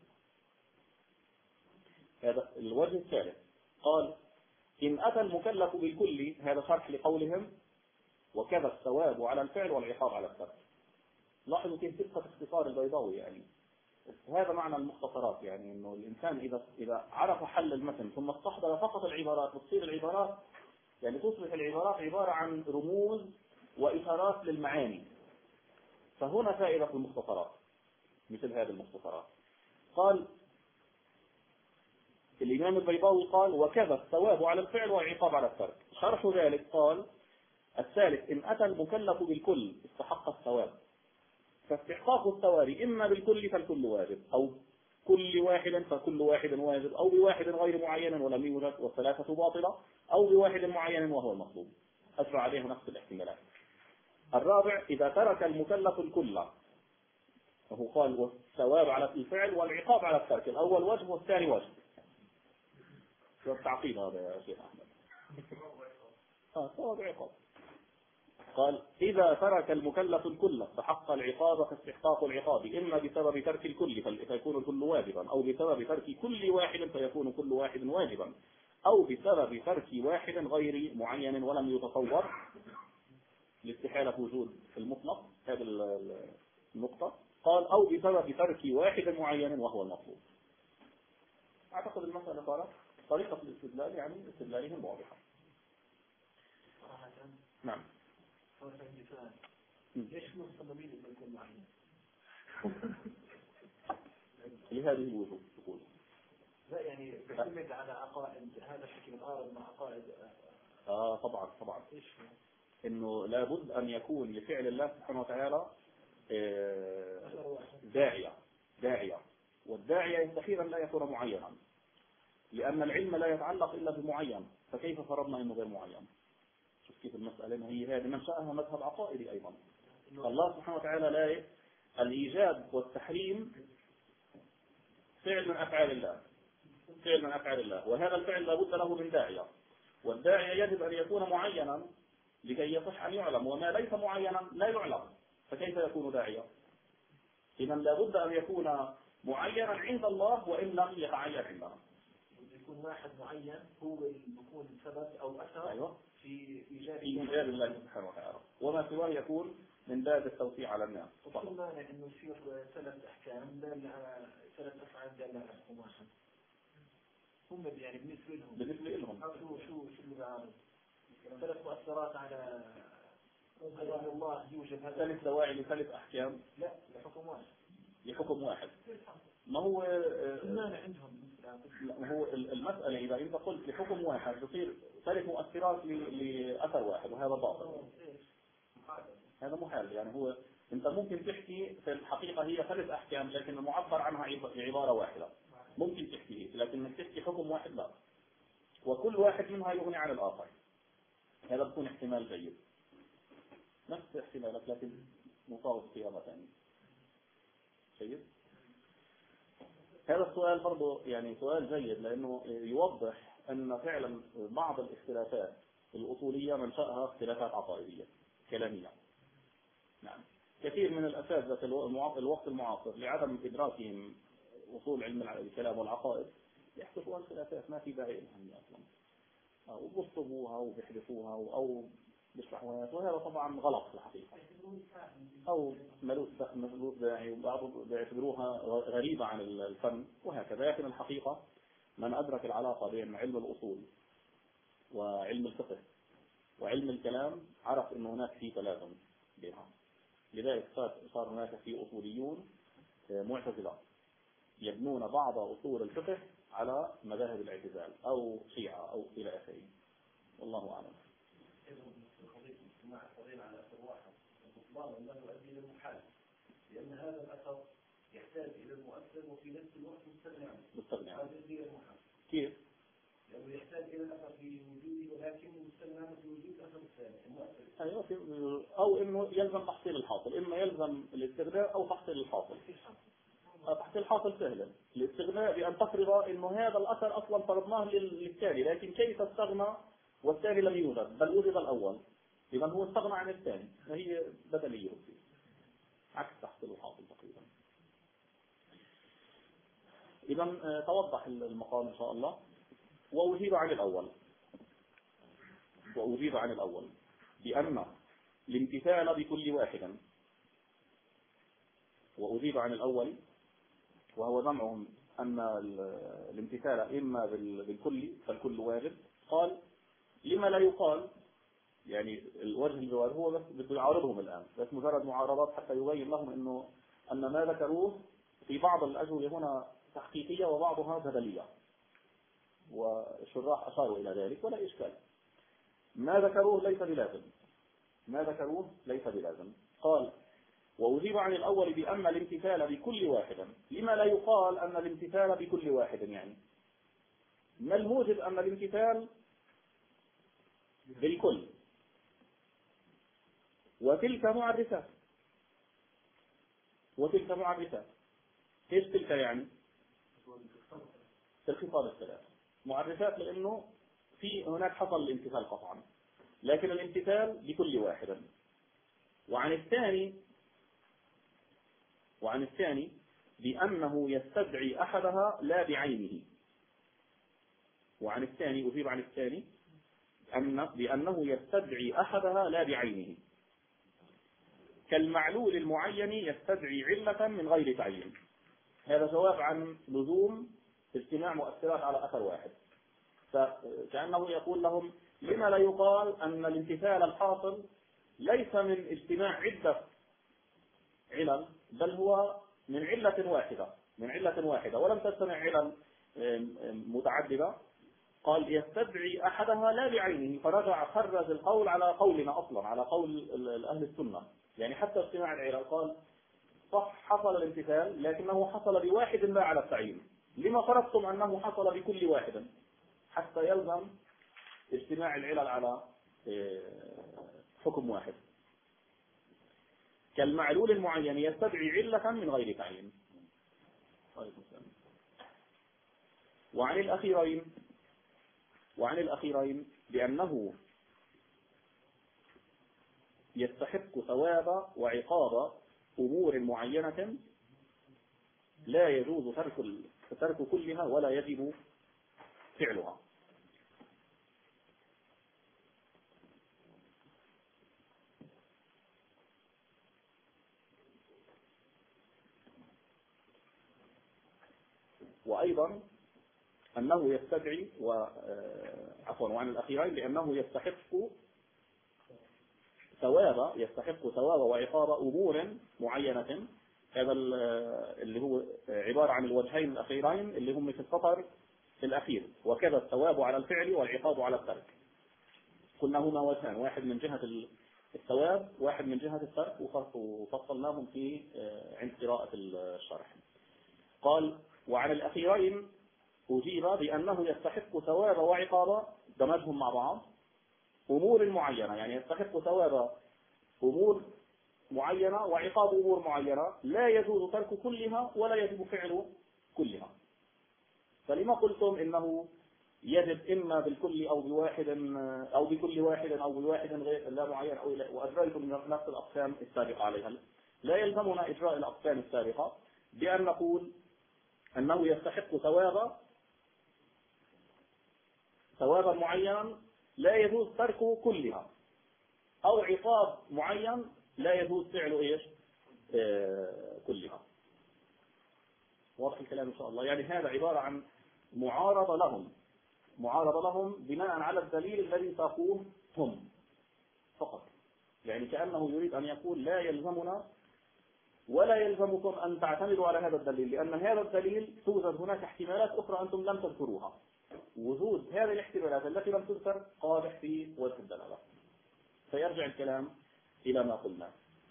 هذا الوجه الثالث. قال إن أتى المكلف بالكل، هذا شرح لقولهم وكذا الثواب على الفعل والعقاب على الترك. لاحظوا كيف دقة اختصار البيضاوي، يعني هذا معنى المختصرات، يعني انه الانسان اذا عرف حل المتن ثم استحضر فقط العبارات، تصير العبارات يعني تصبح العبارات عبارة عن رموز وإشارات للمعاني. فهنا فائدة في المختصرات مثل هذه المختصرات. قال الإمام البيضاوي قال وكذا الثواب على الفعل والعقاب على الترك. شرح ذلك قال الثالث إن أتى المكلف بالكل استحق الثواب، فاستحقاق الثواب إما بالكل فالكل واجب، أو كل واحد فكل واحد واجب، أو بواحد غير معين ولم يوجد والثلاثة باطلة، أو بواحد معين وهو المطلوب. أشرع عليه نفس الاحتمالات. الرابع إذا ترك المكلف الكل، فهو قال والثواب على الفعل والعقاب على الترك، الأول وجه والثاني وجه. شو التعقيد هذا يا شيخ أحمد؟ ثواب عقاب. قال إذا ترك المكلف الكل استحق العقاب، فاستحقاق العقاب إما بسبب ترك الكل فيكون الكل واجبا، أو بسبب ترك كل واحد فيكون كل واحد واجبا، أو بسبب ترك واحد غير معين ولم يتصور لاستحالة وجود المطلق. هذه النقطة. قال أو بسبب ترك واحد معين وهو المطلوب. أعتقد المسألة صارت طريقة الاستدلال يعني استدلالهم واضحة. نعم. ليش مصممين انه يكون معين؟ لهذه الوجوه تقول. لا يعني بيعتمد على عقائد، هذا الشكل متعارض مع عقائد. طبعا. ايش؟ انه لابد ان يكون لفعل الله سبحانه وتعالى داعية، والداعية يستحيل ان لا يكون معينا، لان العلم لا يتعلق الا بمعين، فكيف فرضنا انه غير معين؟ شوف كيف المسألة، ما هي هذه منشأها مذهب عقائدي أيضا. الله سبحانه وتعالى لا الإيجاب والتحريم فعل من أفعال الله، وهذا الفعل لابد له من داعية، والداعية يجب أن يكون معينا لكي يصح أن يعلم، وما ليس معينا لا يعلم، فكيف يكون داعية؟ إذا لابد أن يكون معينا عند الله وإن لم يتعين عندنا. يكون واحد معين هو يكون سبب أو أثر. أيوة. في إيجاد الله سبحانه وتعالى، وما سواه يكون من باب التوسيع على الناس. وكل مانع إنه يصير 3 أحكام دال على 3 أفعال دال على حكم واحد. هم يعني بالنسبة لهم شو اللي بعارض 3 مؤثرات على الله يوجد هذا 3 دواعي ل3 أحكام. لا لحكم واحد. ما هو المانع عندهم. ما هو المسألة إذا أنت قلت لحكم واحد تصير 3 مؤثرات لأثر واحد، وهذا باطل. هذا محال. يعني هو أنت ممكن تحكي في الحقيقة هي 3 أحكام لكن المعبر عنها بعبارة واحدة، ممكن تحكي، لكن انك تحكي حكم واحد لا، وكل واحد منها يغني عن الآخر. هذا بيكون احتمال جيد، نفس احتمالك لكن مصاب صياغة ثانية. جيد. هذا السؤال برضو يعني سؤال جيد، لأنه يوضح أن فعلا بعض الاختلافات الأصولية منشأها اختلافات عقائدية كلامية. نعم. كثير من الأساتذة الوقت المعاصر لعدم إدراكهم أصول علم الكلام والعقائد يحدثوا الخلافات ما في داعي لها أصلا، وبيصطبوها وبيحذفوها أو بالشحوات، وهذا طبعا غلط في الحقيقة، أو ملوث داعي، وبعضهم بيعتبروها غريبة عن الفن وهكذا. لكن الحقيقة من أدرك العلاقة بين علم الأصول وعلم الفقه وعلم الكلام عرف أن هناك في تلازم بينهم. لذلك صار هناك في أصوليون معتزلة يبنون بعض أصول الفقه على مذاهب الاعتزال أو شيعة أو إلى آخره، والله أعلم. على أثر واحد البطلان أنه يؤدي إلى المحال، لأن هذا الأثر يحتاج إلى المؤثر وفي نفس الوقت مستغني عنه. هذا يؤدي إلى المحال. كيف؟ لأنه يحتاج إلى الأثر في وجوده ولكن مستغني عنه في وجود الأثر الثاني المؤثر. أيوة، أو إنه يلزم تحصيل الحاصل، إما يلزم الاستغناء أو تحصيل الحاصل. تحصيل الحاصل سهلا، الاستغناء بأن تفرض إنه هذا الأثر أصلا فرضناه للثاني، لكن كيف استغنى والثاني لم يوجد بل وجد الأول، إذا هو استغنى عن الثاني، فهي بدلية عكس تحصيل الحاصل تقريبا. إذا توضح المقام إن شاء الله. وأجيب عن الأول بأن الامتثال بكل واحد، وأجيب عن الأول وهو جمعهم أن الامتثال إما بالكل فالكل واجب. قال لما لا يقال، يعني الوجه الجواب هو بس بده يعارضهم الآن، بس مجرد معارضات حتى يبين لهم إنه أن ما ذكروه في بعض الأجوبة هنا تحقيقية وبعضها بدلية، والشراح أشاروا إلى ذلك ولا إشكال. ما ذكروه ليس بلازم. قال وأجيب عن الأول بأن الامتثال بكل واحد. لما لا يقال أن الامتثال بكل واحد؟ يعني ما الموجب أن الامتثال بالكل؟ وتلك معرفات. ايش تلك يعني؟ الخصال الثلاث معرفات، لأنه في هناك حصل الامتثال قطعا، لكن الامتثال بكل واحد. وعن الثاني بأنه يستدعي أحدها لا بعينه. وعن الثاني أجيب عن الثاني بأنه يستدعي أحدها لا بعينه، كالمعلول المعين يستدعي علة من غير تعيين. هذا جواب عن لزوم اجتماع مؤثرات على أثر واحد. فكأنه يقول لهم لما لا يقال أن الامتثال الحاصل ليس من اجتماع عدة علل، بل هو من علة واحدة ولم تجتمع علل متعددة. قال يستدعي أحدها لا بعينه، فرجع خرج القول على قولنا أصلا، على قول أهل السنة. يعني حتى اجتماع العلل قال صح حصل الامتثال لكنه حصل بواحد لا على التعيين. لما فرضتم أنه حصل بكل واحد؟ حتى يلزم اجتماع العلل على حكم واحد. كالمعلول المعين يستدعي علة من غير تعيين. وعن الأخيرين بأنه يستحق ثواب وعقاب أمور معينة لا يجوز ترك كلها ولا يجب فعلها. وأيضا أنه يستدعي وعن الأخيرين بأنه يستحق ثواب وعقاب أمور معينة. هذا اللي هو عبارة عن الوجهين الأخيرين اللي هم في السطر الأخير. وكذا الثواب على الفعل والعقاب على الترك. قلنا هما وجهان، واحد من جهة الثواب واحد من جهة الترك، وفصلناهم في عند قراءة الشرح. قال وعن الأخيرين أجيب بأنه يستحق ثواب وعقاب، دمجهم مع بعض، أمور معينة، يعني يستحق ثواب أمور معينة وعقاب أمور معينة لا يجوز ترك كلها ولا يجب فعل كلها. فلما قلتم إنه يجب إما بالكل أو بواحد أو بكل واحد أو بواحد غير لا معين أو وأجريتم نفس الأقسام السابقة عليها؟ لا يلزمنا إجراء الأقسام السابقة بأن نقول أنه يستحق ثواب ثوابا معين لا يجوز تركه كلها، أو عقاب معين لا يجوز فعله إيش كلها. واضح الكلام إن شاء الله؟ يعني هذا عبارة عن معارضة لهم بناء على الدليل الذي ساقوه هم فقط. يعني كأنه يريد أن يقول لا يلزمنا ولا يلزمكم أن تعتمدوا على هذا الدليل، لأن هذا الدليل توجد هناك احتمالات أخرى أنتم لم تذكروها. وجود هذه الاحتمالات التي لم تذكر قادح في وجه الدلالة. فيرجع الكلام إلى ما قلنا.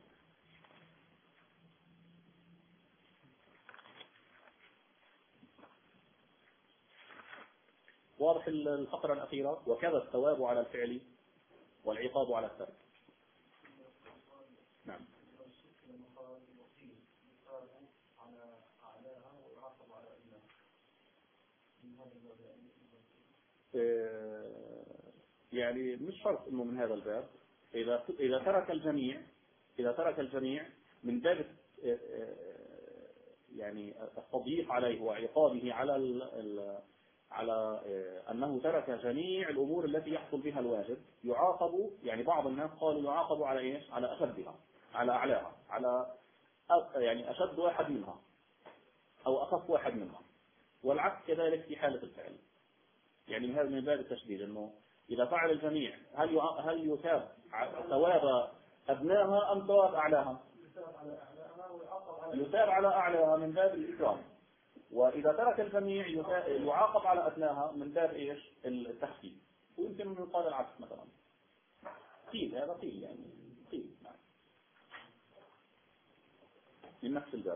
واضح الفقرة الأخيرة؟ وكذا الثواب على الفعل والعقاب على الترك. نعم. يعني مش شرط انه من هذا الباب. اذا ترك الجميع من باب يعني التضييق عليه وعقابه على انه ترك جميع الامور التي يحصل بها الواجب، يعاقب. يعني بعض الناس قالوا يعاقب على ايش؟ على اشدها، على اعلاها، على يعني اشد واحد منها او اخف واحد منها، والعكس كذلك في حالة الفعل. يعني هذا من باب التشديد، انه اذا فعل الجميع هل يثاب ثواب ادناها ام ثواب اعلاها؟ يثاب على اعلاها من باب الاكرام. واذا ترك الجميع يعاقب على ادناها من باب ايش؟ التخفيف. ويمكن ان يقال العكس مثلا. قيل هذا قيل يعني قيل نعم. من نفس الباب.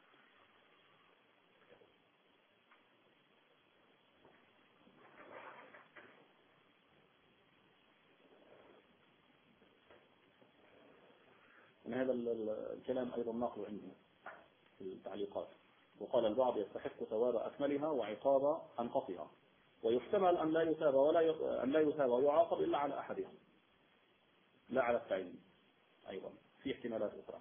من هذا الكلام أيضا ناقل عندي في التعليقات. وقال البعض يستحق ثواب أكملها وعقاب أنقصها، ويحتمل أن لا يثاب ويعاقب إلا على أحدها لا على الثاني. أيضا في احتمالات أخرى.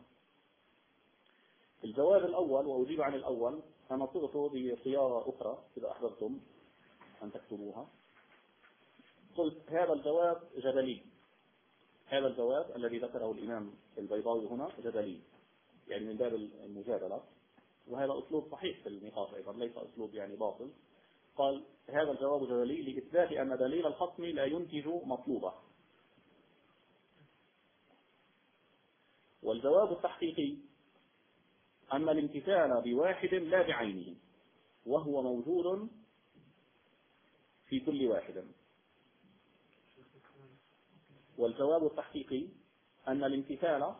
الجواب الأول، وأجيب عن الأول، أنا صغته بصياغة أخرى إذا أحببتم أن تكتبوها. قلت هذا الجواب جدلي. هذا الجواب الذي ذكره الإمام البيضاوي هنا جدلي، يعني من باب المجادلة، وهذا أسلوب صحيح في النقاش أيضا، ليس أسلوب يعني باطل. قال هذا الجواب جدلي لإثبات أن دليل الخصم لا ينتج مطلوبة. والجواب التحقيقي أن الامتثال بواحد لا بعينه، وهو موجود في كل واحد. والجواب التحقيقي أن الامتثال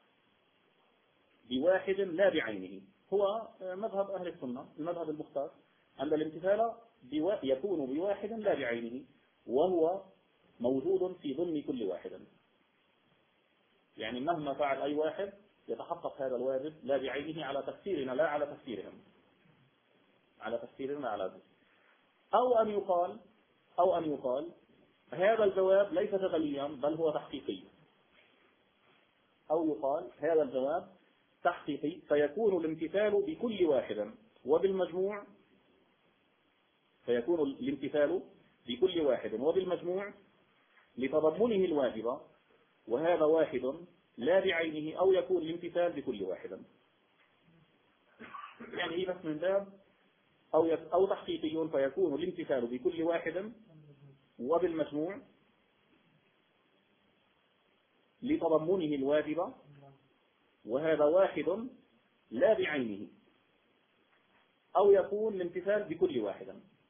بواحد لا بعينه هو مذهب أهل السنة، المذهب المختار، أن الامتثال يكون بواحد لا بعينه، وهو موجود في ضمن كل واحد. يعني مهما فعل أي واحد يتحقق هذا الواجب لا بعينه على تفسيرنا لا على تفسيرهم، على تفسيرنا على ذلك. أو أن يقال هذا الجواب ليس جدليا بل هو تحقيقي. أو يقال هذا الجواب تحقيقي فيكون الامتثال بكل واحد، وبالمجموع فيكون الامتثال بكل واحد وبالمجموع لتضمنه الواجب، وهذا واحد لا بعينه، أو يكون الامتثال بكل واحد. يعني هي بس من باب أو تحقيقي فيكون الامتثال بكل واحد وبالمجموع لتضمنه الواجب، وهذا واحد لا بعينه، أو يكون الامتثال بكل واحد.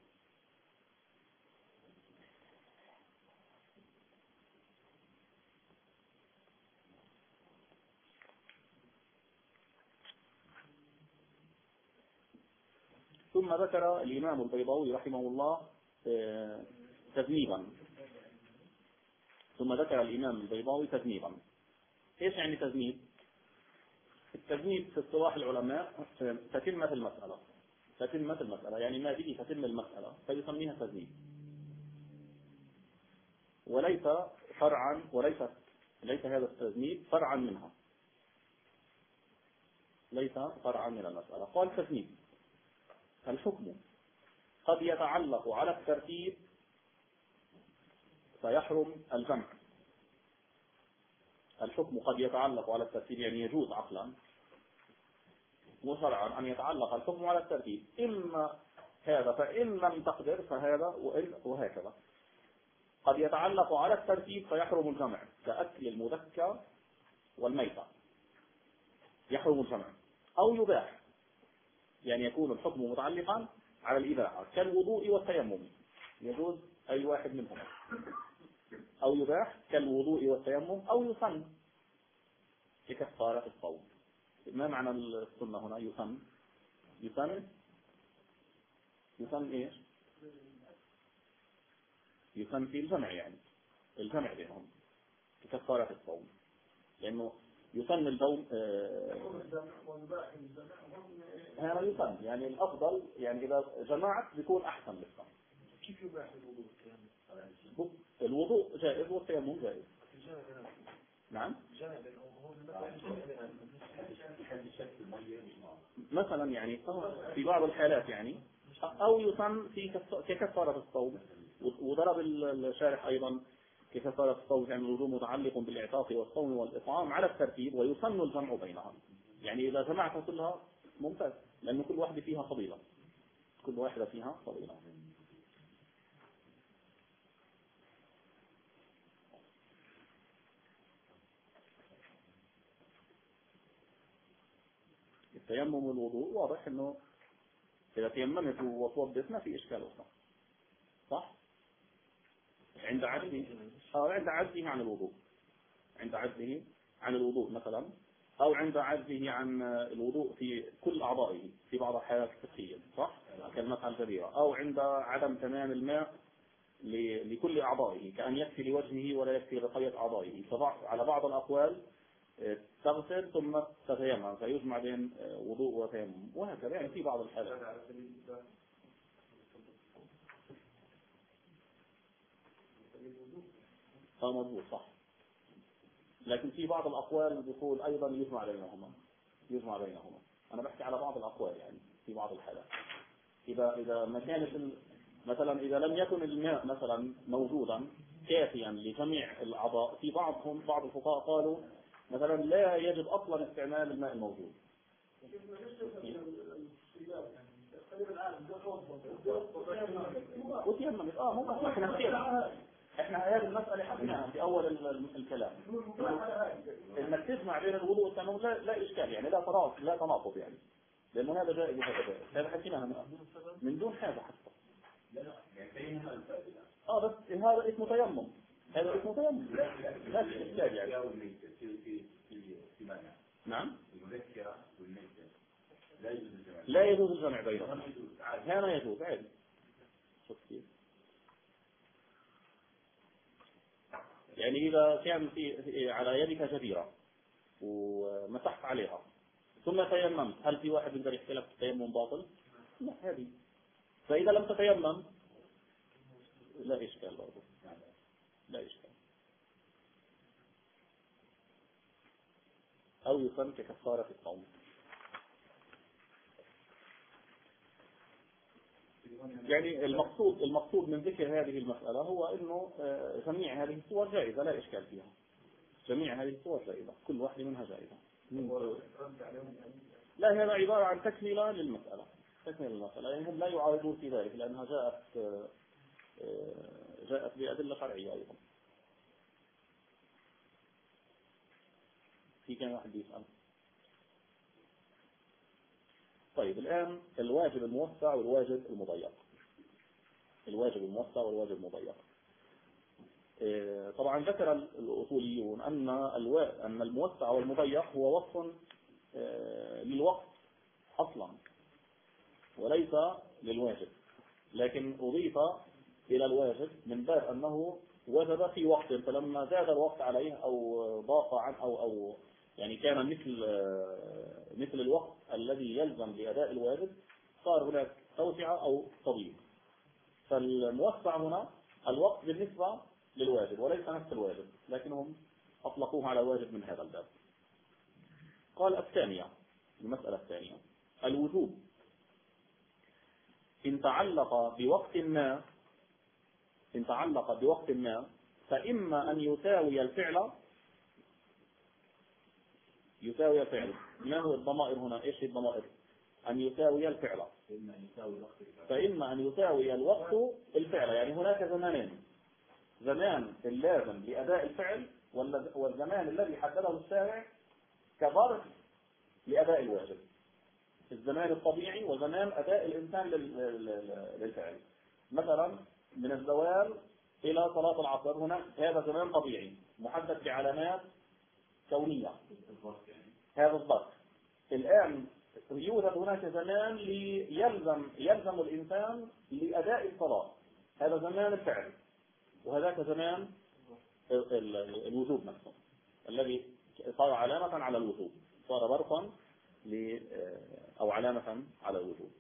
ثم ذكر الإمام البيضاوي رحمه الله تذنيبا. ثم ذكر الإمام البيضاوي تذنيبا. إيش يعني تذنيب؟ التذنيب في اصطلاح العلماء تتمة المسألة، يعني ما به تتم المسألة فيسميها تذنيب، وليس فرعا، ليس هذا التذنيب فرعا منها، ليس فرعا من المسألة. قال تذنيب الحكم قد يتعلق على الترتيب فيحرم الجمع. الحكم قد يتعلق على الترتيب، يعني يجوز عقلا وشرعا أن يتعلق الحكم على الترتيب، إما هذا فإن لم تقدر فهذا، وهكذا. قد يتعلق على الترتيب فيحرم الجمع، كأكل المذكر والميتة يحرم الجمع، أو يباح، يعني يكون الحكم متعلقا على الإباحة كالوضوء والتيمم، يجوز أي واحد منهما، أو يباح كالوضوء والتيمم، أو يسن ككفارة الصوم. ما معنى السنة هنا؟ يسن إيش؟ يسن في الجمع، يعني الجمع بينهم ككفارة الصوم، لأنه يسن البوم هذا يسن، يعني الأفضل، يعني إذا جمعت بيكون أحسن للصوم. كيف يباح الوضوء؟ الوضوء جائز والتيمم جائز. نعم. مثلا يعني في بعض الحالات يعني، أو يسن في ككفارة الصوم. وضرب الشارح أيضا ككفارة الصوم، يعني الوضوء متعلق بالإعتاق والصوم والإطعام على الترتيب، ويسن الجمع بينها. يعني إذا جمعتها كلها ممتاز، لأن كل واحدة فيها فضيلة، كل واحدة فيها فضيلة. التيمم والوضوء واضح انه اذا تيممت وتوضت ما في اشكال اصلا، صح؟ عند عجزه عن الوضوء، عند عجزه عن الوضوء مثلا، او عند عجزه عن الوضوء في كل اعضائه في بعض الحالات الفقهيه، صح؟ كالمسألة الكبيرة، او عند عدم تمام الماء لكل اعضائه، كأن يكفي لوجهه ولا يكفي لبقية اعضائه. على بعض الاقوال تغسل ثم تتيمم، فيجمع بين وضوء وتيمم، وهكذا يعني في بعض الحالات. مضبوط صح، لكن في بعض الأقوال بيقول أيضا يجمع بينهما. أنا بحكي على بعض الأقوال، يعني في بعض الحالات إذا ما كانت مثلا إذا لم يكن الماء مثلا موجودا كافيا لجميع الأعضاء، في بعض الفقهاء قالوا مثلا لا يجب أصلا استعمال الماء الموجود. وتيمم احنا هذه المسألة حكيناها في أول الكلام، إنك تجمع بين الوضوء والتيمم لا إشكال، يعني لا تناقض، يعني لأنه هذا جائز وهذا جائز، هذا حكيناها من دون حاجة حتى. بس هذا اسمه تيمم، هذا اسمه تيمم، لا في إشكال يعني. نعم. المذكرة والميتة لا يجوز الجمع بينهم، هنا يجوز عادي. يعني إذا كان في على يدك جبيرة ومسحت عليها ثم تيممت، هل في واحد يقدر يحكي لك التيمم باطل؟ لا، هذه. فإذا لم تتيمم لا إشكال برضه، لا إشكال. أو يسن ككفارة الصوم. يعني المقصود من ذكر هذه المسألة هو إنه جميع هذه الصور جائزة لا إشكال فيها، جميع هذه الصور جائزة، كل واحدة منها جائزة. لا، هذا عبارة عن تكملة للمسألة، يعني هم لا يعارضون في ذلك، لأنها جاءت بأدلة شرعية أيضا. في كان واحد يسأل. طيب الآن الواجب الموسع والواجب المضيق. الواجب الموسع والواجب المضيق. طبعا ذكر الأصوليون أن الموسع والمضيق هو وصف للوقت أصلا وليس للواجب، لكن أضيف إلى الواجب من باب أنه وجب في وقت، فلما زاد الوقت عليه أو ضاق عنه أو يعني كان مثل الوقت الذي يلزم لأداء الواجب، صار هناك توسعة أو تضييق. فالموسع هنا الوقت بالنسبة للواجب وليس نفس الواجب، لكنهم أطلقوه على واجب من هذا الباب. قال الثانية، المسألة الثانية، الوجوب إن تعلق بوقت ما فإما أن يساوي الفعل، ما هو الضمائر هنا؟ إيش الضمائر؟ أن يساوي الفعل، فإما أن يساوي الوقت الفعل. يعني هناك زمانين، زمان اللازم لأداء الفعل والزمان الذي حدده الشارع كظرف لأداء الواجب، الزمان الطبيعي وزمان أداء الإنسان للفعل. مثلا من الزوال إلى صلاة العصر هنا هذا زمان طبيعي محدد بعلامات كونية، هذا الظرف. الآن يوجد هناك زمان يلزم الإنسان لأداء الصلاة، هذا زمان الفعل، وهذاك زمان الوجوب نفسه الذي صار علامة على الوجوب، صار ظرفا أو علامة على الوجوب.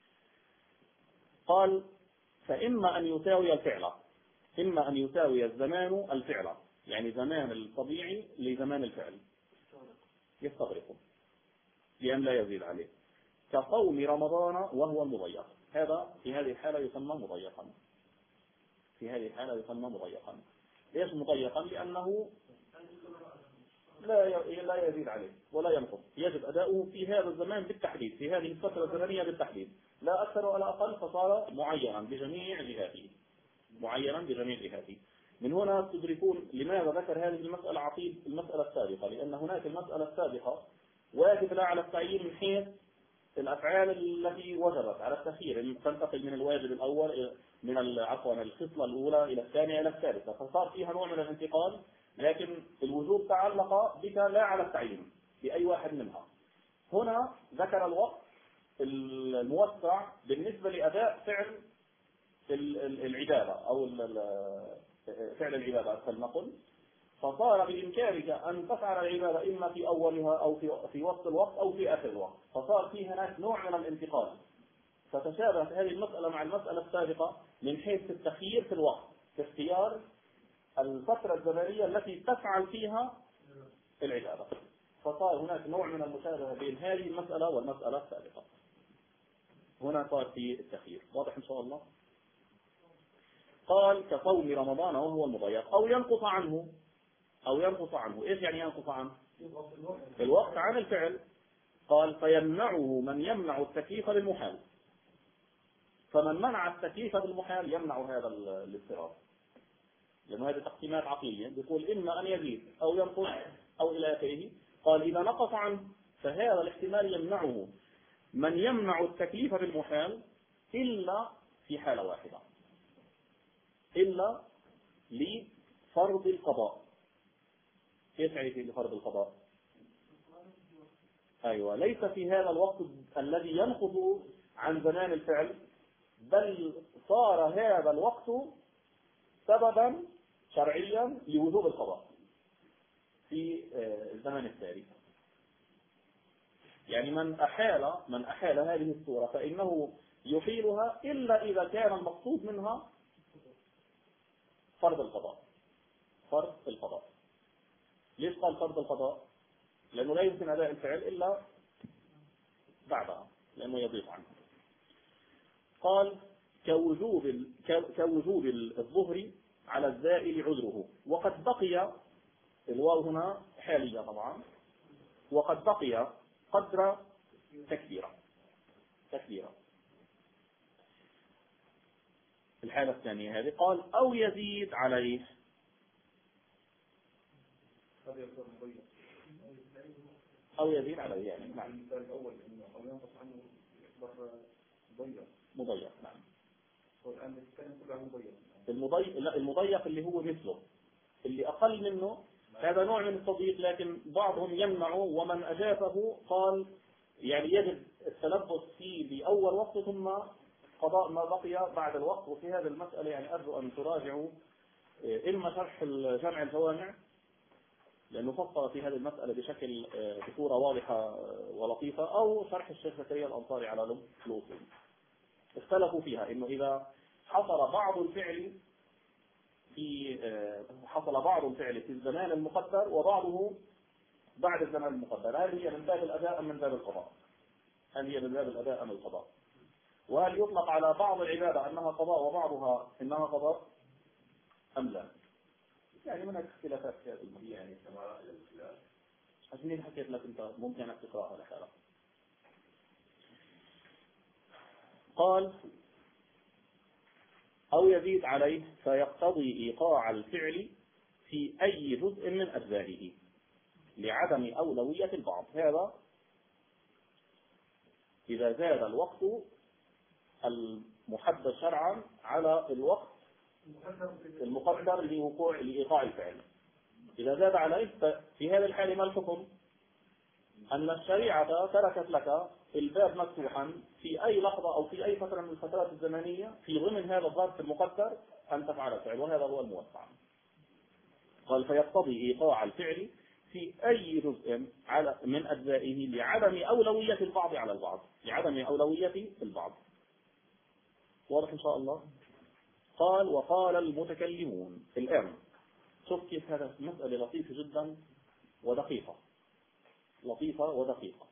قال فإما أن يساوي الفعل، إما أن يساوي الزمان الفعل، يعني زمان الطبيعي لزمان الفعل يستغرقه لأن لا يزيد عليه، كصوم رمضان وهو مضيق. هذا في هذه الحالة يسمى مضيقا، في هذه الحالة يسمى مضيقا. ليش مضيقا؟ لأنه لا يزيد عليه ولا ينقص، يجب أداؤه في هذا الزمان بالتحديد، في هذه الفترة الزمنية بالتحديد، لا أكثر ولا أقل، فصار معينا بجميع جهاته، معينا بجميع جهاته. من هنا تدركون لماذا ذكر هذه المسألة عقيب المسألة السابقة، لأن هناك المسألة السابقة واجب لا على التعيين من حيث الأفعال التي وجبت على التخيير، تنتقل من الواجب الأول من الخصلة الأولى إلى الثانية إلى الثالثة، فصار فيها نوع من الانتقال، لكن الوجوب تعلق بك لا على التعيين بأي واحد منها. هنا ذكر الوقت الموسع بالنسبة لأداء فعل العبادة أو فعل العبادة فلنقل، فصار بإمكانك أن تفعل العبادة إما في أولها أو في وسط الوقت أو في آخر الوقت، فصار في هناك نوع من الانتقال. فتشابهت هذه المسألة مع المسألة السابقة من حيث التخيير في الوقت، في اختيار الفترة الزمنية التي تفعل فيها العبادة، فصار هناك نوع من المشابهة بين هذه المسألة والمسألة السابقة. هنا صار في التخيير. واضح إن شاء الله؟ قال كصوم رمضان وهو المضيق أو ينقص عنه. أو ينقص عنه، إيش يعني ينقص عنه؟ الوقت عن الفعل. قال فيمنعه من يمنع التكليف للمحال، فمن منع التكليف بالمحال يمنع هذا الاضطراب، لأنه هذه تقسيمات عقلية، بيقول إما أن يزيد أو ينقص أو إلى آخره. قال إذا نقص عنه فهذا الاحتمال يمنعه من يمنع التكليف بالمحال إلا في حالة واحدة، إلا لفرض القضاء. كيف تعرفي لفرض القضاء؟ أيوة، ليس في هذا الوقت الذي ينقض عن زمان الفعل، بل صار هذا الوقت سببا شرعيا لوجوب القضاء في الزمان التالي. يعني من أحال هذه الصورة فإنه يحيلها إلا إذا كان المقصود منها فرض القضاء. فرض القضاء. ليش قال فرض القضاء؟ لأنه لا يمكن أداء الفعل إلا بعدها، لأنه يضيق عنه. قال كوجوب الظهر على الزائل عذره، وقد بقي، الواو هنا حالية طبعا، وقد بقي قدر تكبيرة. الحالة الثانية هذه قال أو يزيد عليه. أو يزيد عليه يعني نعم. المثال الأول أو ينقص عنه يعتبر مضيق. نعم. والآن نتكلم كله عن المضيق اللي هو مثله، اللي أقل منه، هذا نوع من التضييق، لكن بعضهم يمنعه، ومن أجابه قال يعني يجب التلبس فيه بأول وقت ثم قضاء ما بقي بعد الوقت. وفي هذه المسألة يعني أرجو أن تراجعوا إما شرح جمع الجوامع، لأنه فصل في هذه المسألة بصورة واضحة ولطيفة، أو شرح الشيخ زكريا الأنصاري على الأصول. اختلفوا فيها إنه إذا حصل بعض الفعل في الزمان المقدر وبعضه بعد الزمان المقدر، هل هي من باب الأداء أم من باب القضاء؟ وهل يطلق على بعض العبادة أنها قضاء وبعضها إنها قضاء أم لا؟ يعني هناك اختلافات في هذه المسألة. يعني ثمرة الاختلاف. عشان حكيت لك أنت ممكن أنك تقرأها لحالك. قال أو يزيد عليه فيقتضي إيقاع الفعل في أي جزء من أجزائه لعدم أولوية البعض. هذا إذا زاد الوقت المحدد شرعا على الوقت المقدر لإيقاع الفعل. إذا زاد عليه ففي هذه الحالة ما الحكم؟ أن الشريعة تركت لك الباب مفتوحا في أي لحظة أو في أي فترة من الفترات الزمنية في ضمن هذا الظرف المقدر أن تفعل الفعل، وهذا هو الموسع. قال فيقتضي إيقاع الفعل في أي جزء من أجزائه لعدم أولوية البعض على البعض، لعدم أولوية البعض. واضح إن شاء الله؟ قال وقال المتكلمون. الآن شوف كيف هذا مسألة لطيفة جدا ودقيقة، لطيفة ودقيقة.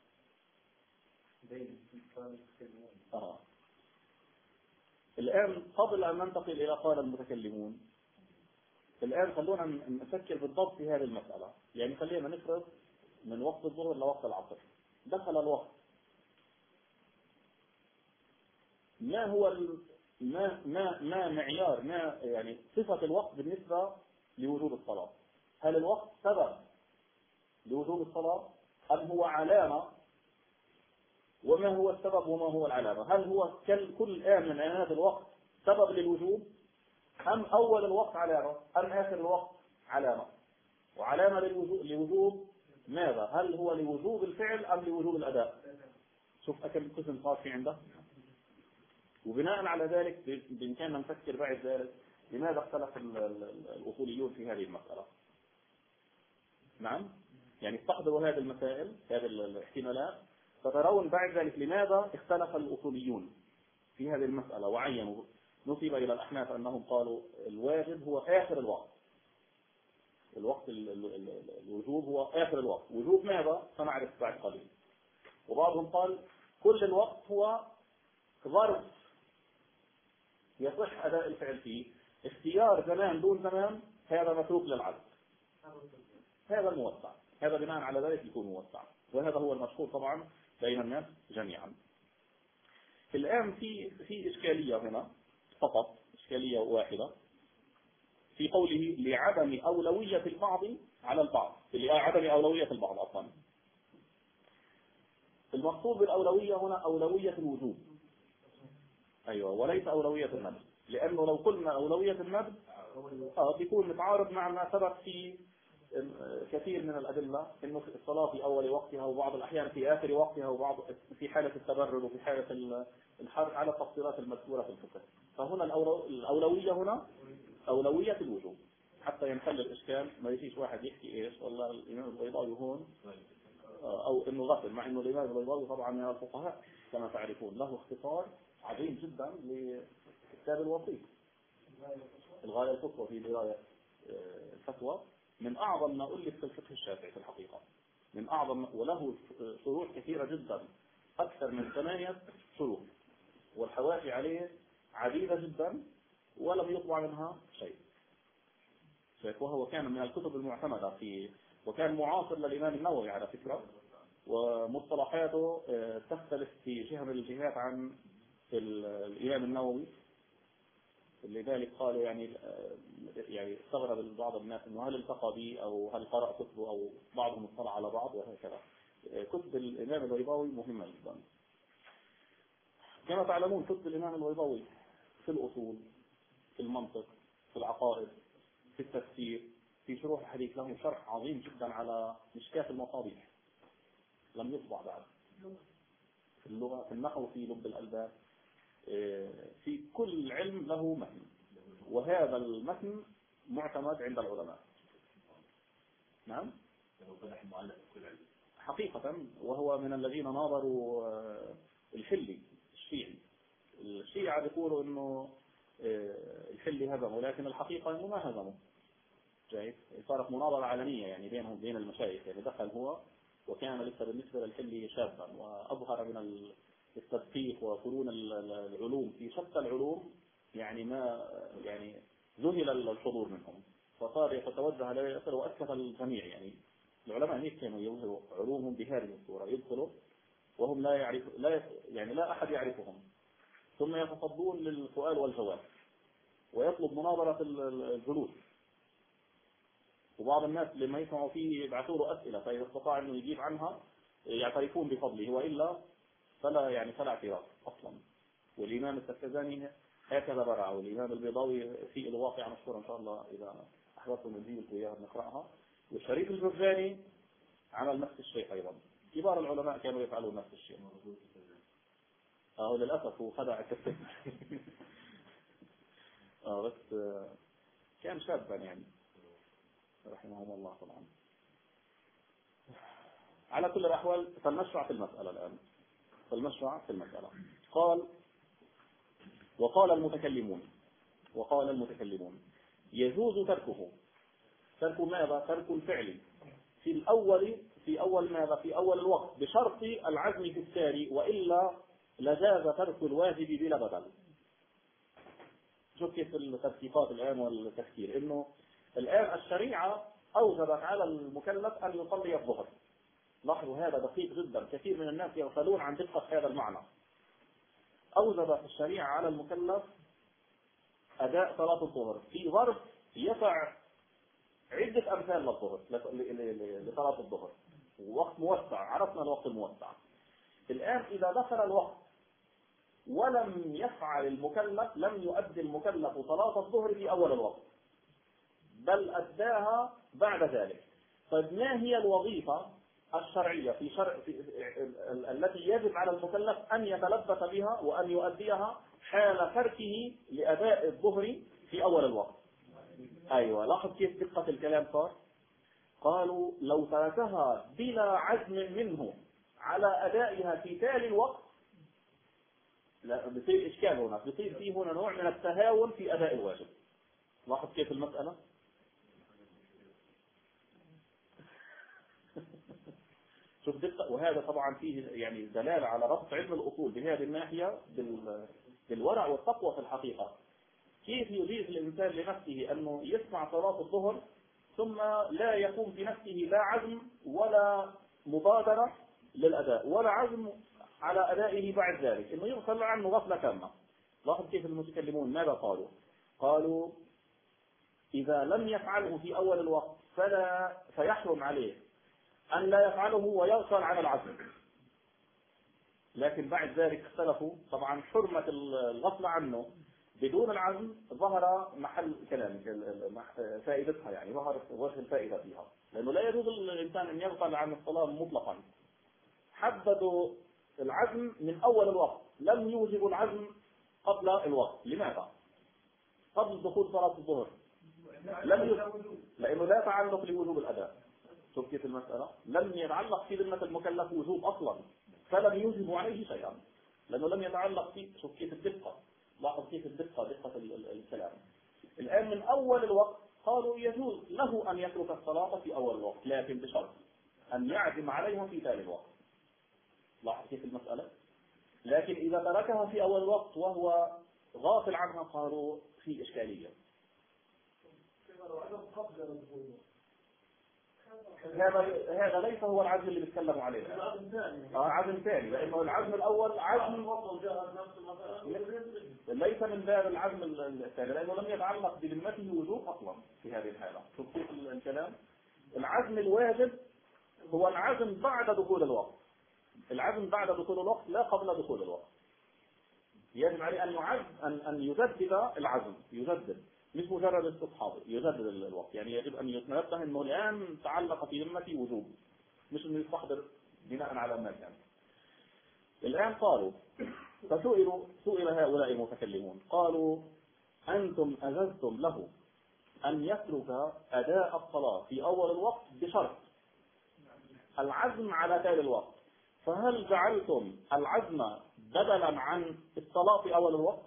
الآن قبل أن ننتقل إلى قال المتكلمون، الآن خلونا نفكر بالضبط في هذه المسألة. يعني خلينا نفرض من وقت الظهر لوقت العصر دخل الوقت، ما هو ما معيار ما يعني صفة الوقت بالنسبة لوجود الصلاة؟ هل الوقت سبب لوجود الصلاة أم هو علامة؟ وما هو السبب وما هو العلامة؟ هل هو كل آن من آنات الوقت سبب للوجود أم أول الوقت علامة أم آخر الوقت علامة؟ وعلامة لوجود ماذا؟ هل هو لوجود الفعل أم لوجود الأداء؟ شوف أكم قسم صار في عنده. وبناء على ذلك بإمكاننا نفكر بعد ذلك لماذا اختلف الأصوليون في هذه المسألة. نعم، يعني استحضروا هذه المسائل، هذه الاحتمالات، فترون بعد ذلك لماذا اختلف الأصوليون في هذه المسألة وعينوا. نسب إلى الأحناف أنهم قالوا الواجب هو آخر الوقت، الوجوب هو آخر الوقت. وجوب ماذا؟ سنعرف بعد قليل. وبعضهم قال كل الوقت هو ظرف يصح أداء الفعل فيه، اختيار زمان دون زمان هذا متروك للعبد، هذا الموسع، هذا بناء على ذلك يكون موسع، وهذا هو المشهور طبعا بين الناس جميعا. الآن في إشكالية هنا فقط، إشكالية واحدة في قوله لعدم أولوية البعض على البعض، لعدم أولوية البعض أصلا. المقصود بالأولوية هنا أولوية الوجوب، أيوة، وليس أولوية الندب، لأنه لو قلنا أولوية الندب بيكون متعارض مع ما ثبت في كثير من الأدلة إنه في الصلاة في أول وقتها وبعض الأحيان في آخر وقتها وبعض في حالة التبرد وفي حالة الحرب على التفصيلات المذكورة في الفقه. فهنا الأولوية هنا أولوية الوجوب، حتى ينحل الإشكال ما يجيش واحد يحكي إيش والله الإمام البيضاوي هون أو إنه غفل، مع إنه الإمام البيضاوي طبعا من الفقهاء كما تعرفون له اختصار عظيم جدا لكتاب الوصية الغاية القصوى في بداية الفتوى، من أعظم ما ألف في الفقه الشافعي في الحقيقة، من أعظم، وله شروح كثيرة جدا أكثر من 8 شروح، والحواشي عليه عديدة جدا ولم يطبع منها شيء. وهو كان من الكتب المعتمدة وكان معاصر للإمام النووي على فكرة، ومصطلحاته تختلف في جهة من الجهات عن الإمام النووي، لذلك قالوا يعني استغرب بعض الناس انه هل التقى به او هل قرأ كتبه او بعضهم اطلع على بعض وهكذا. كتب الإمام البيضاوي مهمة جدا. كما تعلمون كتب الإمام البيضاوي في الأصول، في المنطق، في العقائد، في التفسير، في شروح الحديث، له شرح عظيم جدا على مشكاة المصابيح لم يطبع بعد، في اللغة، في النحو، في لب الألباب، في كل علم له متن، وهذا المتن معتمد عند العلماء. نعم حقيقة، وهو من الذين ناظروا الحلي الشيعي. الشيعة يقولوا انه الحلي هزمه، لكن الحقيقة انه ما هزمه. جايز صارت مناظرة علنية يعني بينهم بين المشايخ، يعني دخل هو وكان لسه بالنسبة للحلي شابا، وأظهر من التدقيق وفنون العلوم في شتى العلوم، يعني ما يعني ذهل الحضور منهم. فصار يتوجه لا يسأل وأسكت الجميع. يعني العلماء هيك كانوا يظهروا علومهم بهذه الصورة، يدخلوا وهم لا يعرف لا أحد يعرفهم، ثم يتصدون للسؤال والجواب، ويطلب مناظرة الجلوس. وبعض الناس لما يسمعوا فيه يبعثوا له أسئلة، فإذا استطاع أنه يجيب عنها يعترفون بفضله، وإلا فلا اعتراف أصلا. والإمام السكزاني هكذا برع، والإمام البيضاوي في الواقع مشهور إن شاء الله إذا أحببتم نجيب وياها نقرأها. والشريف الجرجاني عمل نفس الشيء أيضا. كبار العلماء كانوا يفعلون نفس الشيء. للأسف هو خدع كثير. بس كان شابا يعني رحمهم الله طبعا. على كل الأحوال فلنشرع في المسألة الآن. قال: وقال المتكلمون يجوز تركه. ترك ماذا؟ ترك الفعل في أول الوقت بشرط العزم في التالي، وإلا لجاز ترك الواجب بلا بدل. شوف كيف الترتيبات الآن والتفكير، إنه الآن الشريعة أوجبت على المكلف أن يصلي الظهر. لاحظوا هذا دقيق جدا، كثير من الناس يغفلون عن دقة هذا المعنى. أوجبت الشريعة على المكلف أداء صلاة الظهر في ظرف يسع عدة أمثال للظهر لصلاة الظهر، وقت موسع. عرفنا الوقت الموسع. الآن إذا دخل الوقت ولم يفعل المكلف، لم يؤدي المكلف صلاة الظهر في أول الوقت، بل أداها بعد ذلك. طيب ما هي الوظيفة الشرعية التي يجب على المكلف أن يتلبس بها وأن يؤديها حال تركه لأداء الظهر في أول الوقت؟ أيوة، لاحظ كيف دقة الكلام صار. قالوا لو تركها بلا عزم منه على أدائها في تالي الوقت، لا بصير إشكال هنا، بصير فيه هنا نوع من التهاون في أداء الواجب. لاحظ كيف المسألة. شوف دقة. وهذا طبعا فيه يعني دلالة على ربط علم الأصول بهذه الناحية بالورع والتقوى في الحقيقة. كيف يجيز الإنسان لنفسه أنه يسمع صلاة الظهر ثم لا يقوم بنفسه لا عزم ولا مبادرة للأداء ولا عزم على أدائه بعد ذلك، إنه يغفل عنه غفلة تامة. لاحظ كيف المتكلمون ماذا قالوا إذا لم يفعله في أول الوقت فيحرم عليه أن لا يفعله ويغفل عن العزم. لكن بعد ذلك اختلفوا طبعا حرمة الغفلة عنه بدون العزم ظهر محل كلام فائدتها، يعني ظهر وجه الفائدة فيها، لأنه لا يجوز للإنسان أن يغفل عن الصلاة مطلقا. حددوا العزم من أول الوقت، لم يوجبوا العزم قبل الوقت. لماذا؟ قبل دخول صلاة الظهر لأنه لا تعلق لوجوب الأداء. شوف كيف المسألة، لم يتعلق في ذمة المكلف وجوب أصلا، فلم يوجب عليه شيئا لأنه لم يتعلق فيه. شوف كيف الدقة، لاحظ كيف دقة الكلام. الآن من أول الوقت قالوا يجوز له أن يترك الصلاة في أول الوقت، لكن بشرط أن يعزم عليها في ثاني الوقت. لاحظ كيف المسألة. لكن إذا تركها في أول الوقت وهو غافل عنها قالوا في إشكالية. هذا ليس هو العزم اللي بيتكلموا عليه. عزم ثاني، لأنه العزم الأول عزم ليس من باب العزم الثاني، لأنه لم يتعلق بذمته وجوب أصلا في هذه الحالة. شوف كيف الكلام. العزم الواجب هو العزم بعد دخول الوقت. العزم بعد دخول الوقت لا قبل دخول الوقت. يجب عليه أن يجدد العزم، يجدد، مش مجرد استصحاب، يجدد الوقت. يعني يجب أن يتنبه أنه الآن تعلق في ذمتي وجوب، مش أنه يستحضر بناء على ما كان. الآن قالوا سئل هؤلاء المتكلمون قالوا أنتم أجزتم له أن يترك أداء الصلاة في أول الوقت بشرط العزم على تالي الوقت، فهل جعلتم العزم بدلا عن الصلاة في أول الوقت؟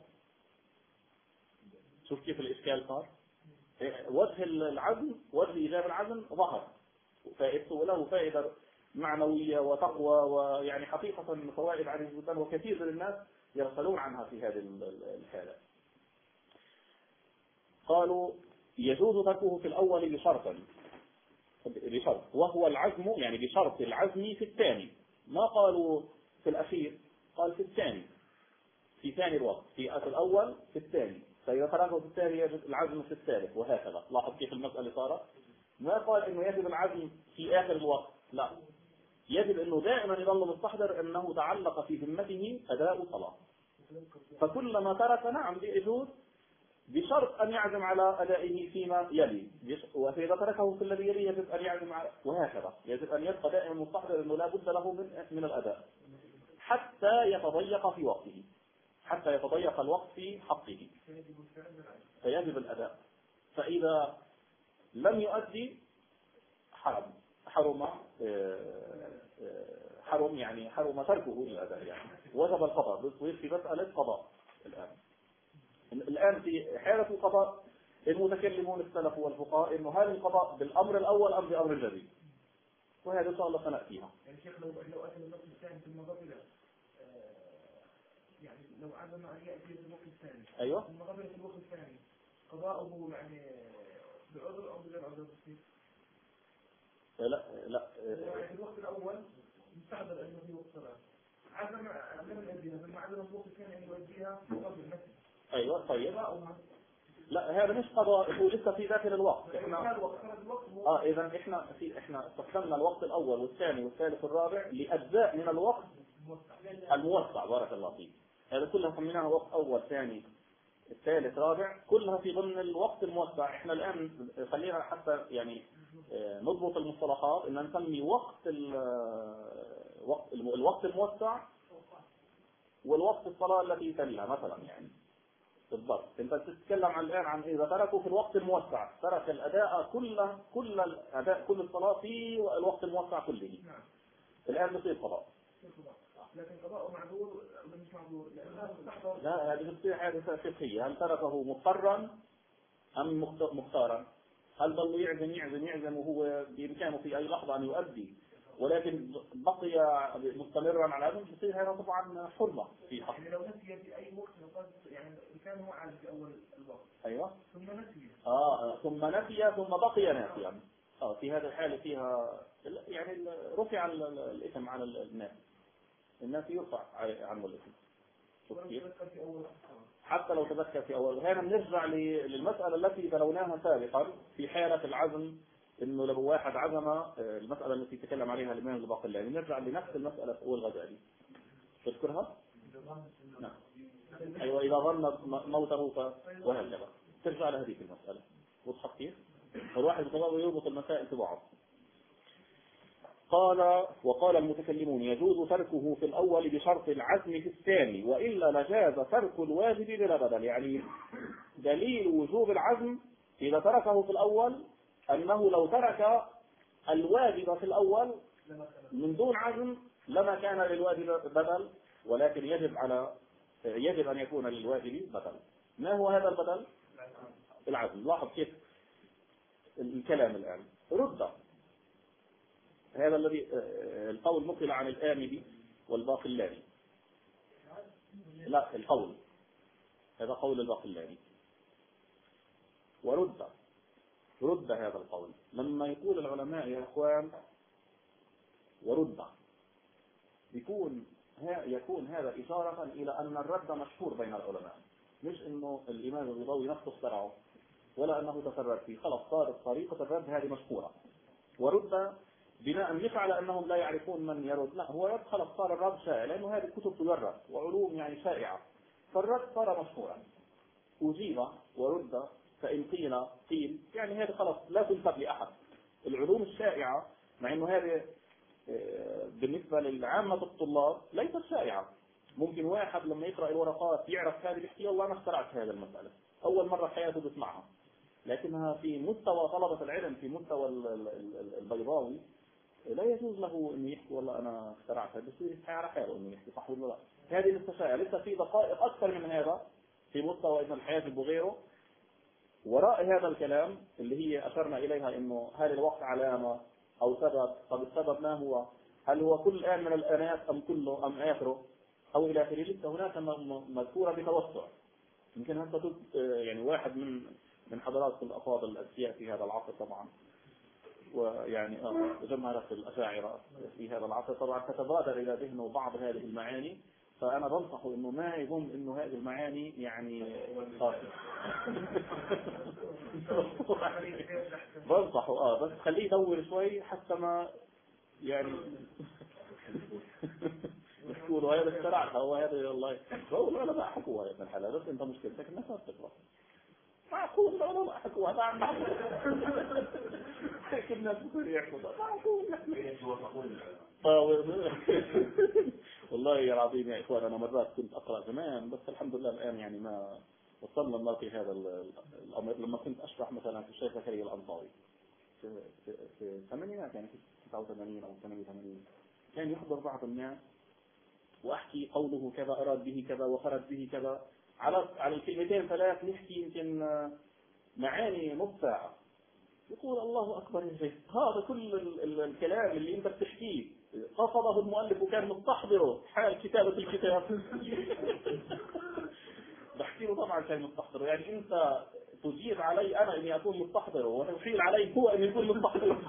شوف كيف الإشكال صار. وجه العزم، وجه إيجاب العزم ظهر، فائدته له فائدة معنوية وتقوى، ويعني حقيقة فوائد عن الجدان، وكثير من الناس يغفلون عنها في هذه الحالة. قالوا يجوز تركه في الأول بشرط وهو العزم، يعني بشرط العزم في الثاني. ما قالوا في الأخير، قال في الثاني، في ثاني الوقت، في الأول في الثاني، فإذا تركه في الثاني يجب العزم في الثالث وهكذا. لاحظ كيف المسألة صارت. ما قال إنه يجب العزم في آخر الوقت، لا، يجب إنه دائما يظل مستحضر أنه تعلق في ذمته أداء صلاة، فكلما ترك نعم يجوز بشرط أن يعزم على أدائه فيما يلي، وإذا تركه في الذي يلي يجب أن يعزم على، وهكذا. يجب أن يبقى دائما مستحضر أنه لا بد له من الأداء حتى يتضيق في وقته، حتى يتضيق الوقت في حقه فيجب الأداء. فإذا لم يؤدي حرم يعني حرم تركه للأداء، يعني وجب القضاء. بتصير في مسألة قضاء الآن في حالة القضاء. المتكلمون السلف والفقهاء إنه هل القضاء بالأمر الأول أم بأمر الجديد، وهذا إن شاء الله سنأتيها. يعني شيخ لو أتى الوقت الثاني ثم قبل، يعني لو عزم أن يأتي في الوقت الثاني، أيوة، ثم قبل في الوقت الثاني، قضاءه يعني بعذر أو بغير عذر؟ لا في الوقت الأول مستحضر أنه في وقت صلاة، عزم لم يؤديها، ثم عزم الوقت الثاني أن يؤديها قبل المسجد. أيوة طيب، لا هذا مش قضاء، هو لسه في داخل الوقت. إذا إحنا استخدمنا الوقت الأول والثاني والثالث والرابع لأجزاء من الوقت الموسع. بارك الله فيك. هذا كلها سميناها وقت أول ثاني الثالث رابع، كلها في ضمن الوقت الموسع. إحنا الآن خلينا حتى يعني نضبط المصطلحات، إن نسمي الوقت الموسع والوقت الصلاة التي تليها مثلا. يعني بالضبط انت تتكلم عن الان عن اذا تركوا في الوقت الموسع، ترك الاداء كل الاداء كل الصلاه في الوقت الموسع كله. الان بصير قضاء، لكن قضاء معذور ولا مش معذور؟ لا، هذه بتصير حادثه فقهيه. هل تركه مضطرا ام مختارا؟ هل ضل يعزم وهو بامكانه في اي لحظه ان يؤدي، ولكن بقي مستمرا على هذا، بصير هذا طبعا حرمه في حق. يعني لو نسي في اي وقت، يعني كان هو عارف في اول الوقت، ايوه، ثم نسي ثم نسي ثم بقي ناسيا، في هذه الحاله فيها يعني رفع الاثم على الناس يرفع عنه الاثم. حتى لو تذكر في اول. هنا بنرجع للمساله التي بلوناها سابقا في حاله العزم، انه لو واحد عزم، المساله التي تكلم عليها الامام الباقلاني، نرجع لنفس المساله في اول غزالي. تذكرها؟ نعم. ايوه، اذا ظن موته وهكذا ترجع لهذه المساله. وضحت كيف؟ الواحد يتوضا يربط المسائل في بعض. وقال المتكلمون يجوز تركه في الأول بشرط العزم في الثاني، وإلا لجاز ترك الواجب بلا بدل. يعني دليل وجوب العزم إذا تركه في الأول أنه لو ترك الواجب في الأول من دون عزم لما كان للواجب بدل، ولكن يجب أن يكون للواجب بدل. ما هو هذا البدل؟ العزم. لاحظ كيف الكلام الآن. رد هذا الذي القول نقل عن الآمدي والباقلاني. لا، القول هذا قول الباقلاني. رد هذا القول. لما يقول العلماء يا اخوان ورد، يكون هذا إشارة إلى أن الرد مشهور بين العلماء، مش إنه الإمام البيضاوي نفسه اخترعه ولا أنه تفرد فيه. خلص صارت طريقة الرد هذه مشهورة. ورد بناء مش على أنهم لا يعرفون من يرد، لا، هو رد خلص صار الرد شائع، لأنه هذه الكتب تدرس وعلوم يعني شائعة، فالرد صار مشهورا. أجيب ورد فإن قيل، يعني هذا خلص لا تنسب لأحد. العلوم الشائعة مع أنه هذه بالنسبة للعامة الطلاب ليست شائعة. ممكن واحد لما يقرأ الورقات يعرف هذه يحكي الله أنا اخترعت هذا المسألة، أول مرة حياته بسمعها. لكنها في مستوى طلبة العلم، في مستوى البيضاوي، لا يجوز له أن يحكي والله أنا اخترعتها، بصير يحكي على حاله أنه يحكي صح ولا لا. هذه لسه شائعة، لسه في دقائق أكثر من هذا في مستوى ابن الحياة وغيره. وراء هذا الكلام اللي هي أشرنا إليها إنه هل الوقت علامة أو سبب؟ طب السبب ما هو؟ هل هو كل آن من الآنات أم كله أم آخره أو إلى آخره؟ لسه هناك مذكورة بتوسع. يمكن أنت يعني واحد من حضراتكم الأفاضل الأذكياء في هذا العصر طبعا، ويعني جمهرة الأشاعرة في هذا العصر طبعا تتبادر إلى ذهنه بعض هذه المعاني، فأنا بنصحه إنه ما يظن إنه هذه المعاني يعني بنصحه بس خليه يدور شوي حتى ما يعني يقولوا هذا اخترعها وهذا والله ولا بقى حكوها يا ابن الحلال، بس أنت مشكلتك الناس ما بتقرأ. معقول والله حكوها بعد معقول هيك الناس بصير يحكوا معقول والله يا العظيم يا إخوان، أنا مرات كنت أقرأ زمان بس الحمد لله الآن يعني ما وصلنا لنلقي هذا الأمر. لما كنت أشرح مثلا في الشيخ زكريا الأنصاري في الثمانينات يعني في 89 أو 88 كان يحضر بعض الناس وأحكي قوله كذا أراد به كذا وخرج به كذا على الكلمتين ثلاث نحكي يمكن معاني نص ساعة. يقول الله أكبر يا شيخ، هذا كل الكلام اللي أنت بتحكيه قصده المؤلف وكان مستحضره حال كتابة الكتاب. بحكي له طبعا كان مستحضره، يعني أنت تجيب علي أنا إني أكون مستحضره وتحيل علي هو إني يكون مستحضره.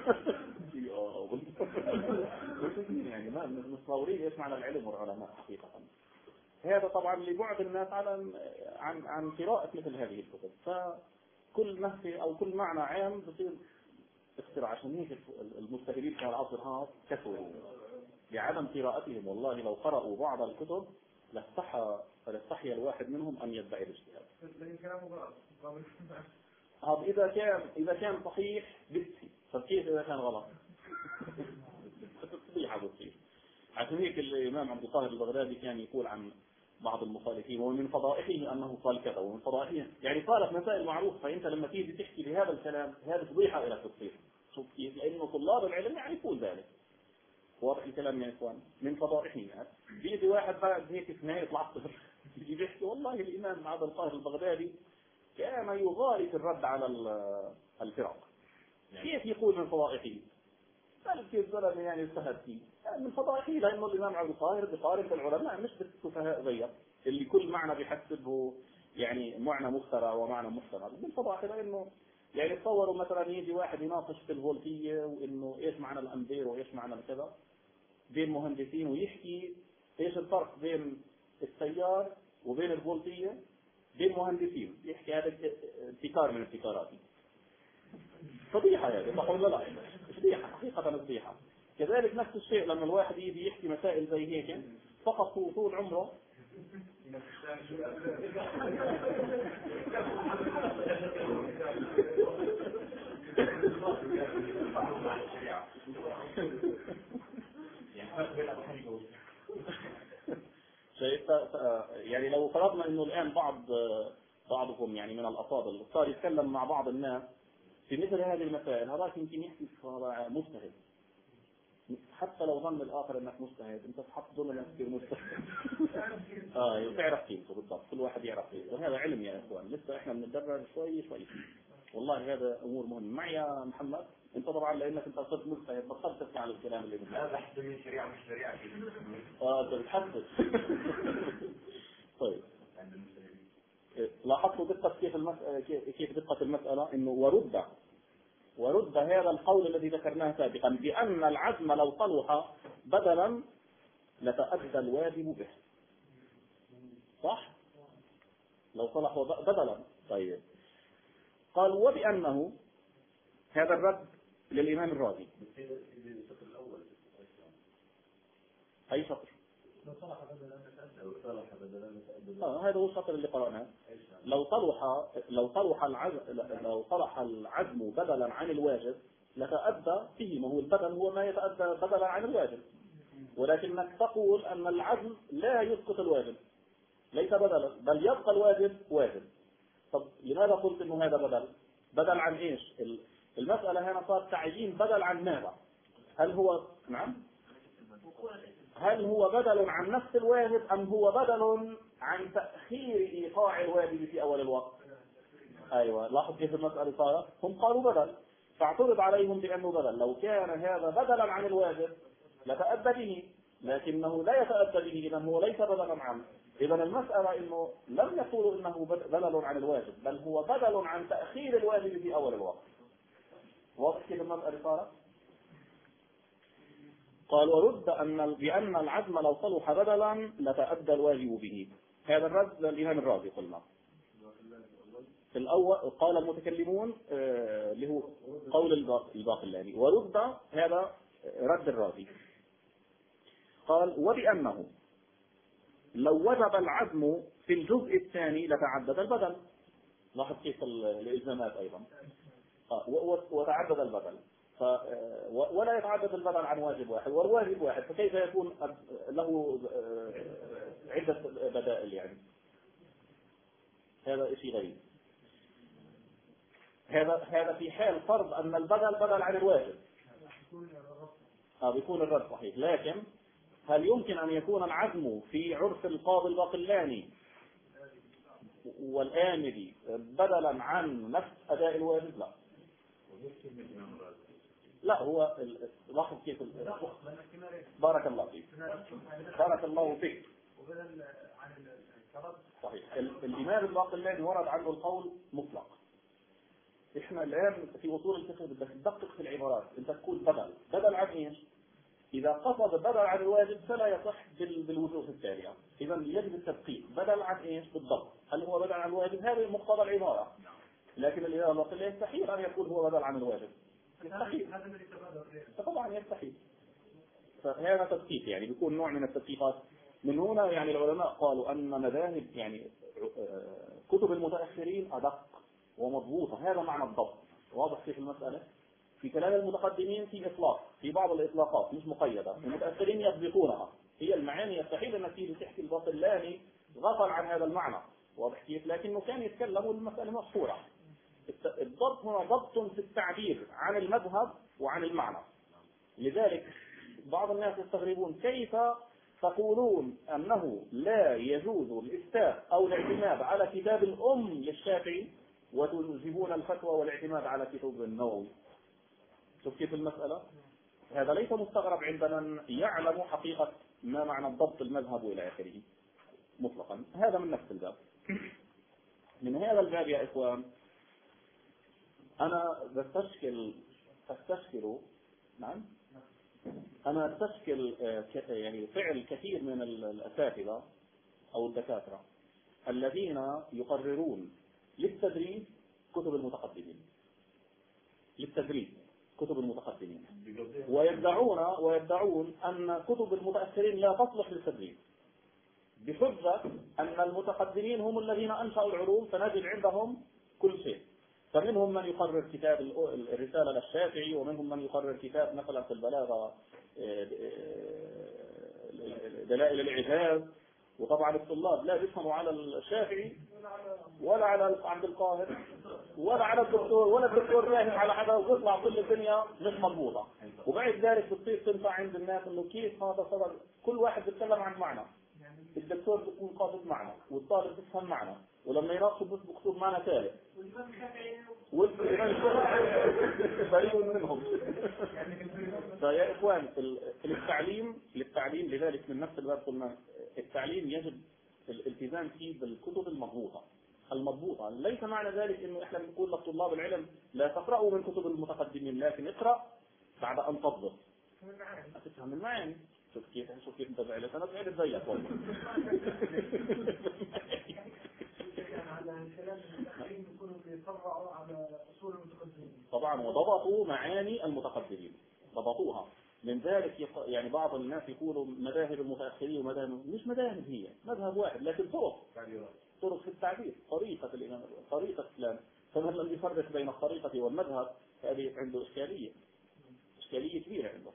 يعني ما متصورين إيش معنى العلم والعلماء حقيقة. هذا طبعا لبعد الناس عن قراءة مثل هذه الكتب، فكل نفس أو كل معنى عام بصير اختراع. عشان هيك المجتهدين في العصر هذا كثروا بعدم قراءتهم. والله لو قرأوا بعض الكتب لاستحيا الواحد منهم أن يدعي الاجتهاد. إذا كان صحيح بكفي، فكيف إذا كان غلط؟ تصبيحة بتصير. عشان هيك الإمام عبد القاهر البغدادي كان يقول عن بعض المخالفين ومن فضائحه أنه قال كذا، ومن فضائحه يعني قال في مسائل معروفة، فأنت لما تيجي تحكي بهذا الكلام هذا فضيحة إلى تصير. شوف كيف؟ لأنه طلاب العلم يعرفون ذلك. واضح الكلام يا إخوان؟ من فضائحه بيجي واحد بعد هيك في نهاية العصر يجي بيحكي والله الإمام عبد القاهر البغدادي كان يغالي في الرد على الفرق. كيف يقول من فضائحه؟ قال كيف زلمه يعني اجتهد فيه من فضائحه، لأنه الإمام عبد القاهر بقارن العلماء مش بالسفهاء زيك اللي كل معنى بيحسبه يعني معنى مخترع ومعنى محتمل. من فضائحه لأنه يعني تصوروا مثلا يجي واحد يناقش في الفولتية وإنه إيش معنى الأمبير وإيش معنى الكذا بين مهندسين، ويحكي إيش الفرق بين التيار وبين الفولتية بين مهندسين، يحكي هذا ابتكار من ابتكاراتي. فضيحة يعني صح ولا لا؟ فضيحة حقيقة فضيحة. كذلك نفس الشيء لما الواحد يجي يحكي مسائل زي هيك فقط طول عمره يعني لو فرضنا انه الان بعضكم يعني من الافاضل صار يتكلم مع بعض الناس في مثل هذه المسائل، هذاك يمكن يحكي مجتهد، حتى لو ظن الاخر انك مجتهد انت تحط ظن انك تصير مجتهد. تعرف قيمته بالضبط، كل واحد يعرف قيمته، وهذا علم يا اخوان، لسه احنا بنتدرج شوي شوي. والله هذا امور مهمه. معي يا محمد انت طبعا لانك انت صرت مجتهد بطلت تسمع الكلام اللي بنقوله. هذا حسب من شريعه مش شريعه انت بتحسس. طيب لاحظتوا دقة كيف دقة المسألة انه ورد هذا القول الذي ذكرناه سابقا بأن العزم لو صلح بدلا لتأدى الواجب به. صح؟ لو صلح بدلا. طيب قال وبأنه هذا الرد للإمام الرازي. أي شطر؟ هذا هو الشطر اللي قرأناه. لو صلح العزم بدلا عن الواجب لتأدى به. ما هو البدل هو ما يتأدى بدلا عن الواجب، ولكنك تقول أن العزم لا يسقط الواجب، ليس بدلا بل يبقى الواجب واجب. طب لماذا قلت انه هذا بدل عن ايش؟ المسألة هنا صار تعيين بدل عن ماذا؟ هل هو بدل عن نفس الواجب ام هو بدل عن تأخير ايقاع الواجب في اول الوقت؟ ايوه لاحظ كيف المسألة صارت. هم قالوا بدل، فاعترض عليهم بانه بدل. لو كان هذا بدلا عن الواجب لتأدى به، لكنه لا يتأدى به، اذا هو ليس بدلا عنه. إذا المسألة إنه لم يقولوا إنه بدل عن الواجب، بل هو بدل عن تأخير الواجب في أول الوقت. واضح كيف المسألة صارت؟ قال ورد بأن العزم لو صلح بدلا لتأدى الواجب به. هذا الرد للإمام الرازي قلنا. في الأول قال المتكلمون اللي هو قول الباقلاني، ورد هذا رد الرازي. قال وبأنه لو وجب العزم في الجزء الثاني لتعدد البدل. لاحظ كيف الإلزامات أيضا. وتعدد البدل، ولا يتعدد البدل عن واجب واحد، والواجب واحد، فكيف يكون له عدة بدائل؟ يعني هذا شيء غريب. هذا في حال فرض أن البدل بدل عن الواجب. بيكون الرد صحيح، لكن هل يمكن أن يكون العزم في عرف القاضي الباقلاني والآمري بدلا عن نفس أداء الواجب؟ لا. لا، هو لاحظ كيف بارك الله فيك. بارك الله فيك. صحيح. الإمام الباقلاني ورد عنه القول مطلق. احنا الآن في أصول الفقه بدك تدقق في العبارات. انت تقول بدل عن ايش؟ إذا قصد بدل عن الواجب فلا يصح بالوجوه التالية. إذا يجب التدقيق. بدل عن ايش بالضبط؟ هل هو بدل عن الواجب؟ هذا مقتضى العبارة. لكن الإمام الباقلاني يستحيل أن يقول هو بدل عن الواجب. يستحيل. طبعا يستحيل. فهذا تدقيق، يعني بيكون نوع من التدقيقات. من هنا يعني العلماء قالوا أن مذاهب يعني كتب المتأخرين أدق ومضبوطة. هذا معنى الضبط. واضح كيف المسألة؟ في كلام المتقدمين في إطلاق، في بعض الإطلاقات مش مقيدة، المتأخرين يسبقونها. هي المعاني يستحيل أن تيجي تحكي الباقلاني غفل عن هذا المعنى. واضح كيف؟ لكنه كان يتكلم والمسألة مشهورة. الضبط هنا ضبط في التعبير عن المذهب وعن المعنى. لذلك بعض الناس يستغربون كيف تقولون أنه لا يجوز الإفتاء أو الاعتماد على كتاب الأم للشافعي وتجيبون الفتوى والاعتماد على كتب النووي. شوف كيف المسألة؟ هذا ليس مستغرب عند من يعلم حقيقة ما معنى الضبط المذهب إلى آخره مطلقا. هذا من نفس الباب. من هذا الباب يا إخوان أنا أستشكل نعم أنا أستشكل يعني فعل كثير من الأساتذة أو الدكاترة الذين يقررون للتدريس كتب المتقدمين، للتدريس كتب المتقدمين، ويدعون أن كتب المتأخرين لا تصلح للتدريس بحجة أن المتقدمين هم الذين أنشأوا العلوم فنجد عندهم كل شيء. فمنهم من يقرر كتاب الرسالة للشافعي، ومنهم من يقرر كتاب مثلا في البلاغة دلائل الإعجاز. وطبعا الطلاب لا بيفهموا على الشافعي ولا على عبد القاهر ولا على الدكتور، ولا الدكتور فاهم على حدا، ويطلع كل الدنيا مش مضبوطة. وبعد ذلك بتصير تنفع عند الناس انه كيف هذا صدر، كل واحد بيتكلم عن معنى. الدكتور بيكون قاصد معنى والطالب بيفهم معنى، ولما يناقشوا بس بكتب معنى ثالث فريق منهم. فيا إخوان للتعليم لذلك من نفس الباب قلنا التعليم يجب الالتزام فيه بالكتب المضبوطة. ليس معنى ذلك انه احنا بنقول لطلاب العلم لا تقرأوا من كتب المتقدمين، لكن اقرأ بعد ان تضبط تفهم المعاني. شوف كيف انت زعلت، انا زعلت زيك والله. طبعا وضبطوا معاني المتقدمين، ضبطوها. من ذلك يعني بعض الناس يقولوا مذاهب المتأخرين ومذاهب، مش مذاهب، هي مذهب واحد لكن طرق في التعبير، طريقة الإمام، طريقة الإسلام. فمن لم يفرق بين الطريقة والمذهب هذه عنده إشكالية كبيرة عنده.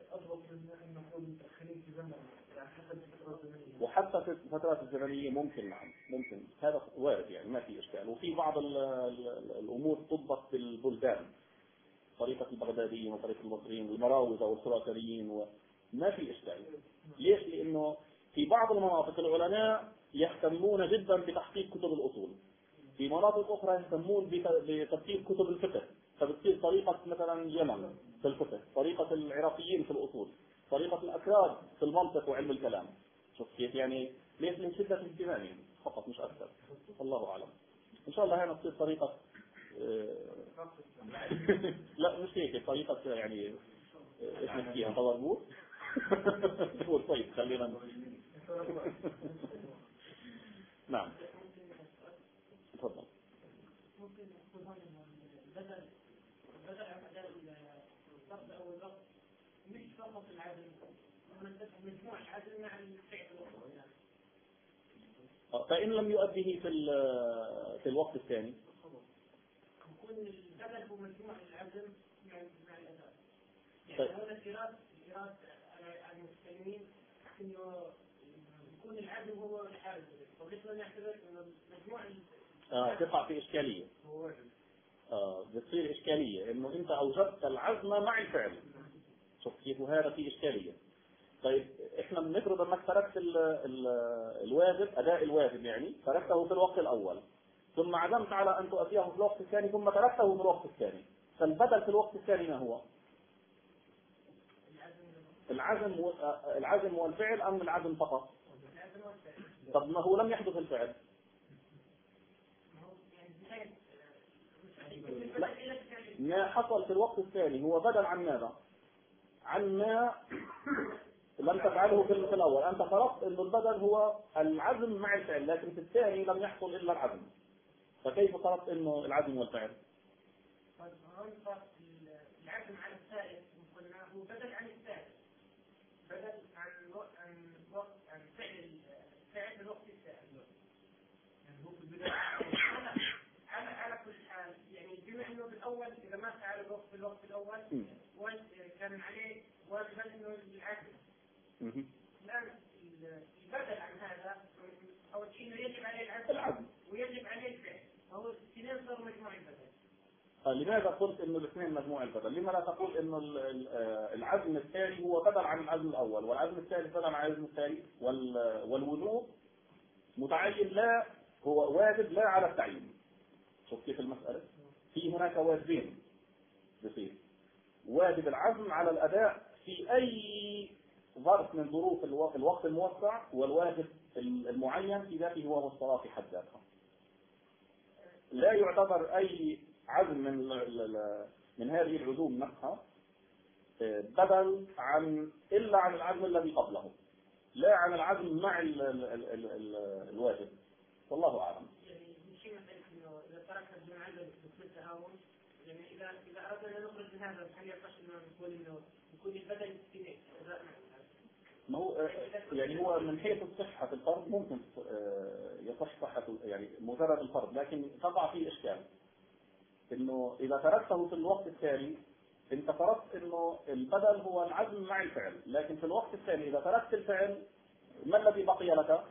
وحتى في الفترات الزمنية ممكن، نعم ممكن، هذا وارد يعني ما في إشكال. وفي بعض الأمور تضبط بالبلدان، طريقة البغداديين وطريقة المصريين والمراوزة والخراسانيين، وما في إشكال. ليش؟ لأنه في بعض المناطق العلماء يهتمون جدا بتحقيق كتب الأصول، في مناطق أخرى يهتمون بتحقيق كتب الفقه، فبتصير طريقة مثلا اليمن في الفقه، طريقة العراقيين في الأصول، طريقة الأكراد في المنطق وعلم الكلام. شوف كيف يعني ليش؟ من شدة اهتمامهم فقط مش أكثر. الله أعلم. إن شاء الله هي نصير طريقة لا مش هيك، طريقة يعني ايش نحكيها تضربوت. طيب خلينا نعم تفضل. ممكن يكون هون بدل عن أداء الفرد أو الوقت مش فقط العزم، مجموع العزم مع الفعل الأخرى. فإن لم يؤديه في الوقت الثاني يكون البدل هو مجموع العزم مع الأداء. يعني هذا الإيراد على المستلمين إنه يكون العزم هو الحارس. طب ليش ما نعتبر إنه مجموع تقع في إشكالية. بتصير إشكالية إنه أنت أوجدت العزم مع الفعل. شوف كيف هذا في إشكالية. طيب إحنا بنفرض أنك تركت الواجب، أداء الواجب يعني تركته في الوقت الأول، ثم عزمت على أن تؤديه في الوقت الثاني، ثم تركته في الوقت الثاني. فالبدل في الوقت الثاني ما هو؟ العزم والفعل أم العزم فقط؟ طب ما هو لم يحدث الفعل. لا. ما حصل في الوقت الثاني هو بدل عن ماذا؟ عن ما لم تفعله في الأول. أنت فرضت أن البدل هو العزم مع الفعل، لكن في الثاني لم يحصل إلا العزم. فكيف فرضت أنه العزم والفعل؟ العزم على الثالث قلنا هو بدل عن الثالث، بدل عن فعل الوقت الثالث. يعني هو في البداية على كل حال، يعني بما انه بالاول اذا ما فعل الوقت في الوقت الاول كان عليه واجبا انه العزم. الان البدل عن هذا او انه يجب عليه العزم ويجب عليه الفعل، فهو الاثنين صاروا مجموع البدل. لماذا قلت انه الاثنين مجموع البدل؟ لما لا تقول انه العزم الثاني هو بدل عن العزم الاول، والعزم الثالث بدل عن العزم الثاني، والوجوب متعين لا هو واجب لا على التعيين. شوف كيف المسألة؟ في هناك واجبين بصير. واجب العزم على الأداء في أي ظرف من ظروف الوقت الموسع، والواجب المعين في ذاته هو الصلاة في حد ذاتها. لا يعتبر أي عزم من هذه العزوم نفسها بدل إلا عن العزم الذي قبله، لا عن العزم مع الواجب. والله أعلم. إذا تركت الجماعة بكل تهاون، يعني إذا أردنا أن نخرج من هذا هل يصح إنه يكون البدل اثنين؟ ما هو يعني هو من حيث الصحة في الفرض ممكن يصح صحة يعني مجرد الفرض، لكن تقع فيه إشكال إنه إذا تركته في الوقت الثاني أنت فرضت إنه البدل هو العزم مع الفعل، لكن في الوقت الثاني إذا تركت الفعل ما الذي بقي لك؟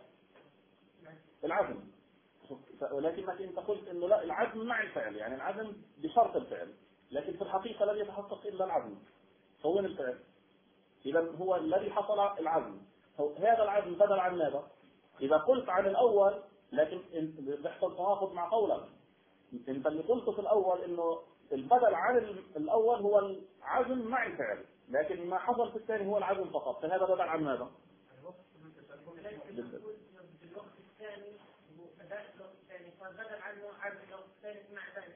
العزم. ولكنك انت قلت انه لا العزم مع الفعل، يعني العزم بشرط الفعل، لكن في الحقيقة لم يتحقق الا العزم. فوين الفعل؟ اذا هو الذي حصل العزم، هذا العزم بدل عن ماذا؟ اذا قلت عن الاول لكن بيحصل تناقض مع قولك. انت اللي قلته في الاول انه البدل عن الاول هو العزم مع الفعل، لكن ما حصل في الثاني هو العزم فقط، فهذا بدل عن ماذا؟ الوقت الثاني الوقت الثاني فبدل عنه عزم الوقت الثالث مع ذلك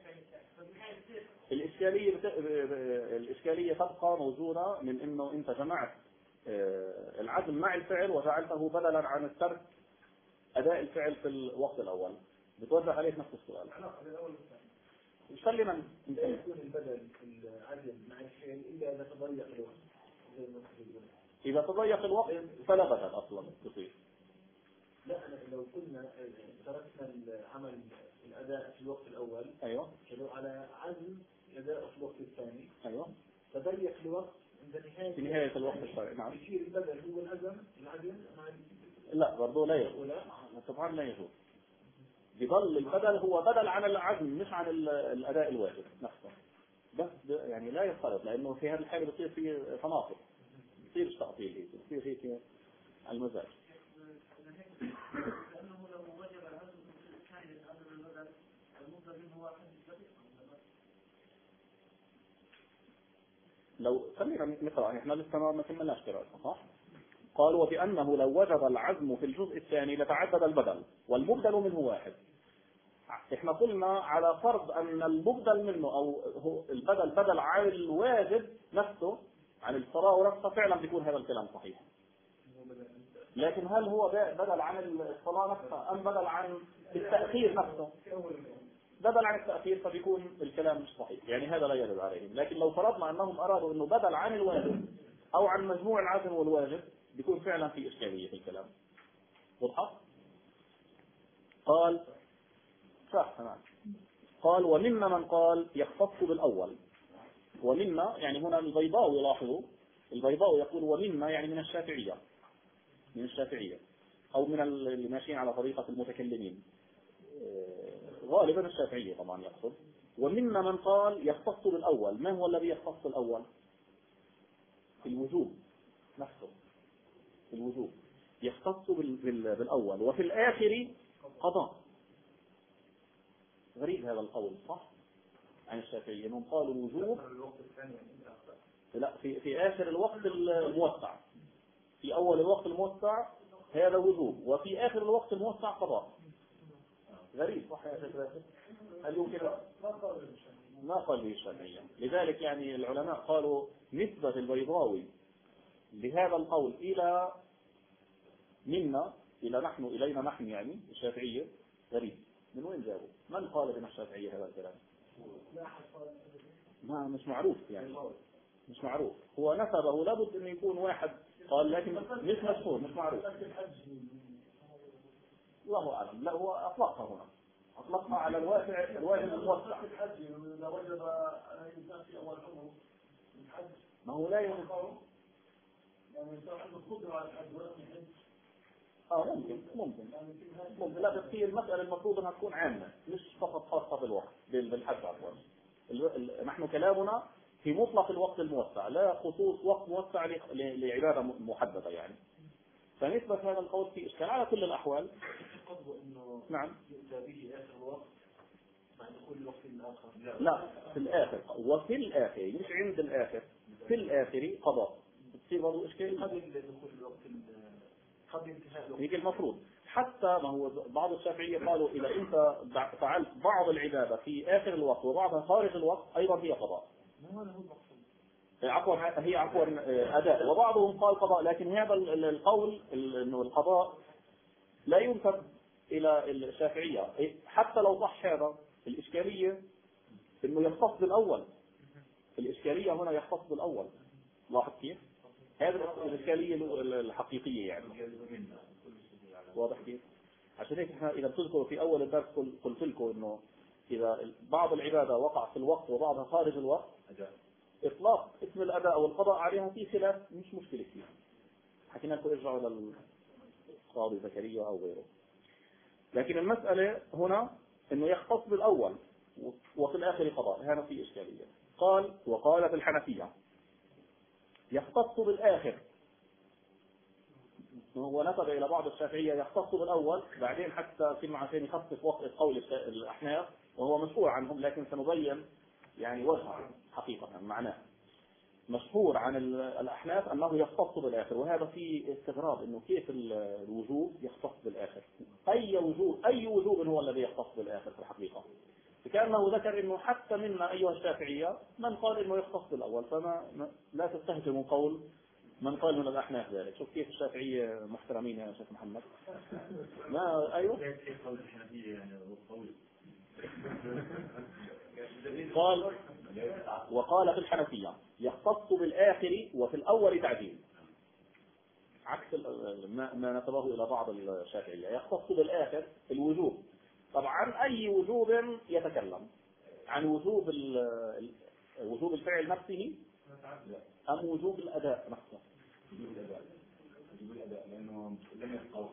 الإشكالية تبقى موجودة من إنه أنت جمعت العزم مع الفعل وجعلته بدلا عن الترك أداء الفعل في الوقت الأول. بتوزع عليك نفس السؤال. سلما يكون البدل العزم مع الفعل إلا إذا تضيق الوقت. إذا تضيق الوقت فلا بدل أصلا تصير. لا لو كنا تركنا العمل الأداء في الوقت الأول، أيوة، كانوا على عزم الأداء في الوقت الثاني، أيوة، تضيق الوقت عند نهاية الوقت الثاني. نعم. يصير البدل هو العزم مع لا برضه لا يجوز. طبعا لا يجوز. بظل البدل هو بدل عن العزم مش عن الأداء الواجب نفسه. بس يعني لا يختلط، لأنه في هذه الحالة بتصير في تناقض، بتصير تعطيل، بتصير هيك على المزاج. لأنه لو وجب العزم الثاني للعزم البدل المفضل منه واحد البدل. لو خلينا نقرأ، احنا لسه ما كملناش قراءة صح؟ قالوا وبأنه لو وجد العزم في الجزء الثاني لتعدد البدل والمبدل منه واحد. احنا قلنا على فرض أن المبدل منه أو هو البدل بدل عن الواجب نفسه عن الصلاة نفسه، فعلا بيكون هذا الكلام صحيح. لكن هل هو بدل عن الصلاة نفسها أم بدل عن التأخير نفسه؟ بدل عن التأخير، فبيكون الكلام مش صحيح، يعني هذا لا يدل عليهم. لكن لو فرضنا أنهم أرادوا أنه بدل عن الواجب أو عن مجموع العزم والواجب، بيكون فعلا في إشكالية في الكلام. واضح؟ قال صح تمام. قال ومنا من قال يختص بالأول. ومنا يعني هنا البيضاوي، لاحظوا البيضاوي يقول ومنا يعني من الشافعية، من الشافعية أو من اللي ماشيين على طريقة المتكلمين، غالبا الشافعية طبعا يقصد. ومنا من قال يختص بالأول. ما هو الذي يختص بالأول؟ الوجوب نفسه، الوجوب يختص بالأول، وفي الآخر قضاء. غريب هذا القول صح عن الشافعية، انهم قالوا الوجوب لا في آخر الوقت الموسع، في أول الوقت الموسع هذا وجوب، وفي آخر الوقت الموسع قضاء. غريب صح يا شيخ باسل؟ هل يمكن؟ ما قال به الشافعية. لذلك يعني العلماء قالوا نسبة البيضاوي لهذا القول إلى منا، إلى نحن، إلينا نحن يعني الشافعية، غريب. من وين جابوا؟ من قال بنا الشافعية هذا الكلام؟ ما مش معروف يعني، مش معروف. هو نسبه لابد أن يكون واحد قال، لكن مش مشهور، مش معروف. الله أعلم. لا هو أطلقها هنا، أطلقها على الواجب الموسع. ما هو لا يمكن ممكن لا، بس هي المسألة المفروض أنها تكون عامة، مش فقط خاصة بالوقت بالحج عفوا. نحن كلامنا في مطلق الوقت الموسع، لا خصوص وقت موسع لعبادة محددة يعني. فنسبة هذا القول في إشكال على كل الأحوال. نعم. لا في الآخر، وفي الآخر مش عند الآخر، في الآخر قضاء. بتصير برضو إشكال هيك المفروض. حتى ما هو بعض الشافعية قالوا إذا أنت فعلت بعض العبادة في آخر الوقت وبعضها خارج الوقت أيضا هي قضاء. هي عفوا أداء. وبعضهم قال قضاء، لكن هذا القول إنه القضاء لا ينسب إلى الشافعية. حتى لو صح هذا، الإشكالية إنه يختص بالأول. الإشكالية هنا يختص بالأول. لاحظ كيف؟ هذه الإشكالية الحقيقية يعني. واضح كيف؟ عشان هيك احنا إذا بتذكروا في أول الدرس قلت لكم إنه إذا بعض العبادة وقع في الوقت وبعضها خارج الوقت، إطلاق اسم الأداء والقضاء عليها في خلاف، مش مشكلة فيها. حكينا لكم ارجعوا للقاضي زكريا أو غيره. لكن المسألة هنا إنه يختص بالأول وفي الآخر قضاء، هذا في إشكالية. قال وقالت الحنفية يختص بالآخر. هو نسب إلى بعض الشافعية يختص بالأول، بعدين حتى كلمة عشان يخصص وقت قول الأحناف، وهو مشهور عنهم، لكن سنبين يعني وجه حقيقة معناه. مشهور عن الأحناف أنه يختص بالآخر، وهذا فيه استغراب إنه كيف الوجوب يختص بالآخر. أي وجوب هو الذي يختص بالآخر في الحقيقة؟ كأنه ذكر إنه حتى منا أيها الشافعية من قال إنه يختص بالأول، فما لا تستهجموا قول من قال من الأحناف ذلك. شوف كيف الشافعية محترمين يا شيخ محمد. ما أيوه قال وقال في الحنفية يختص بالآخر وفي الأول تعديل، عكس ما نسبه إلى بعض الشافعية. يختص بالآخر الوجوب. طبعا أي وجوب يتكلم عن وجوب الفعل نفسه أم وجوب الأداء نفسه؟ لأنه لم يبقى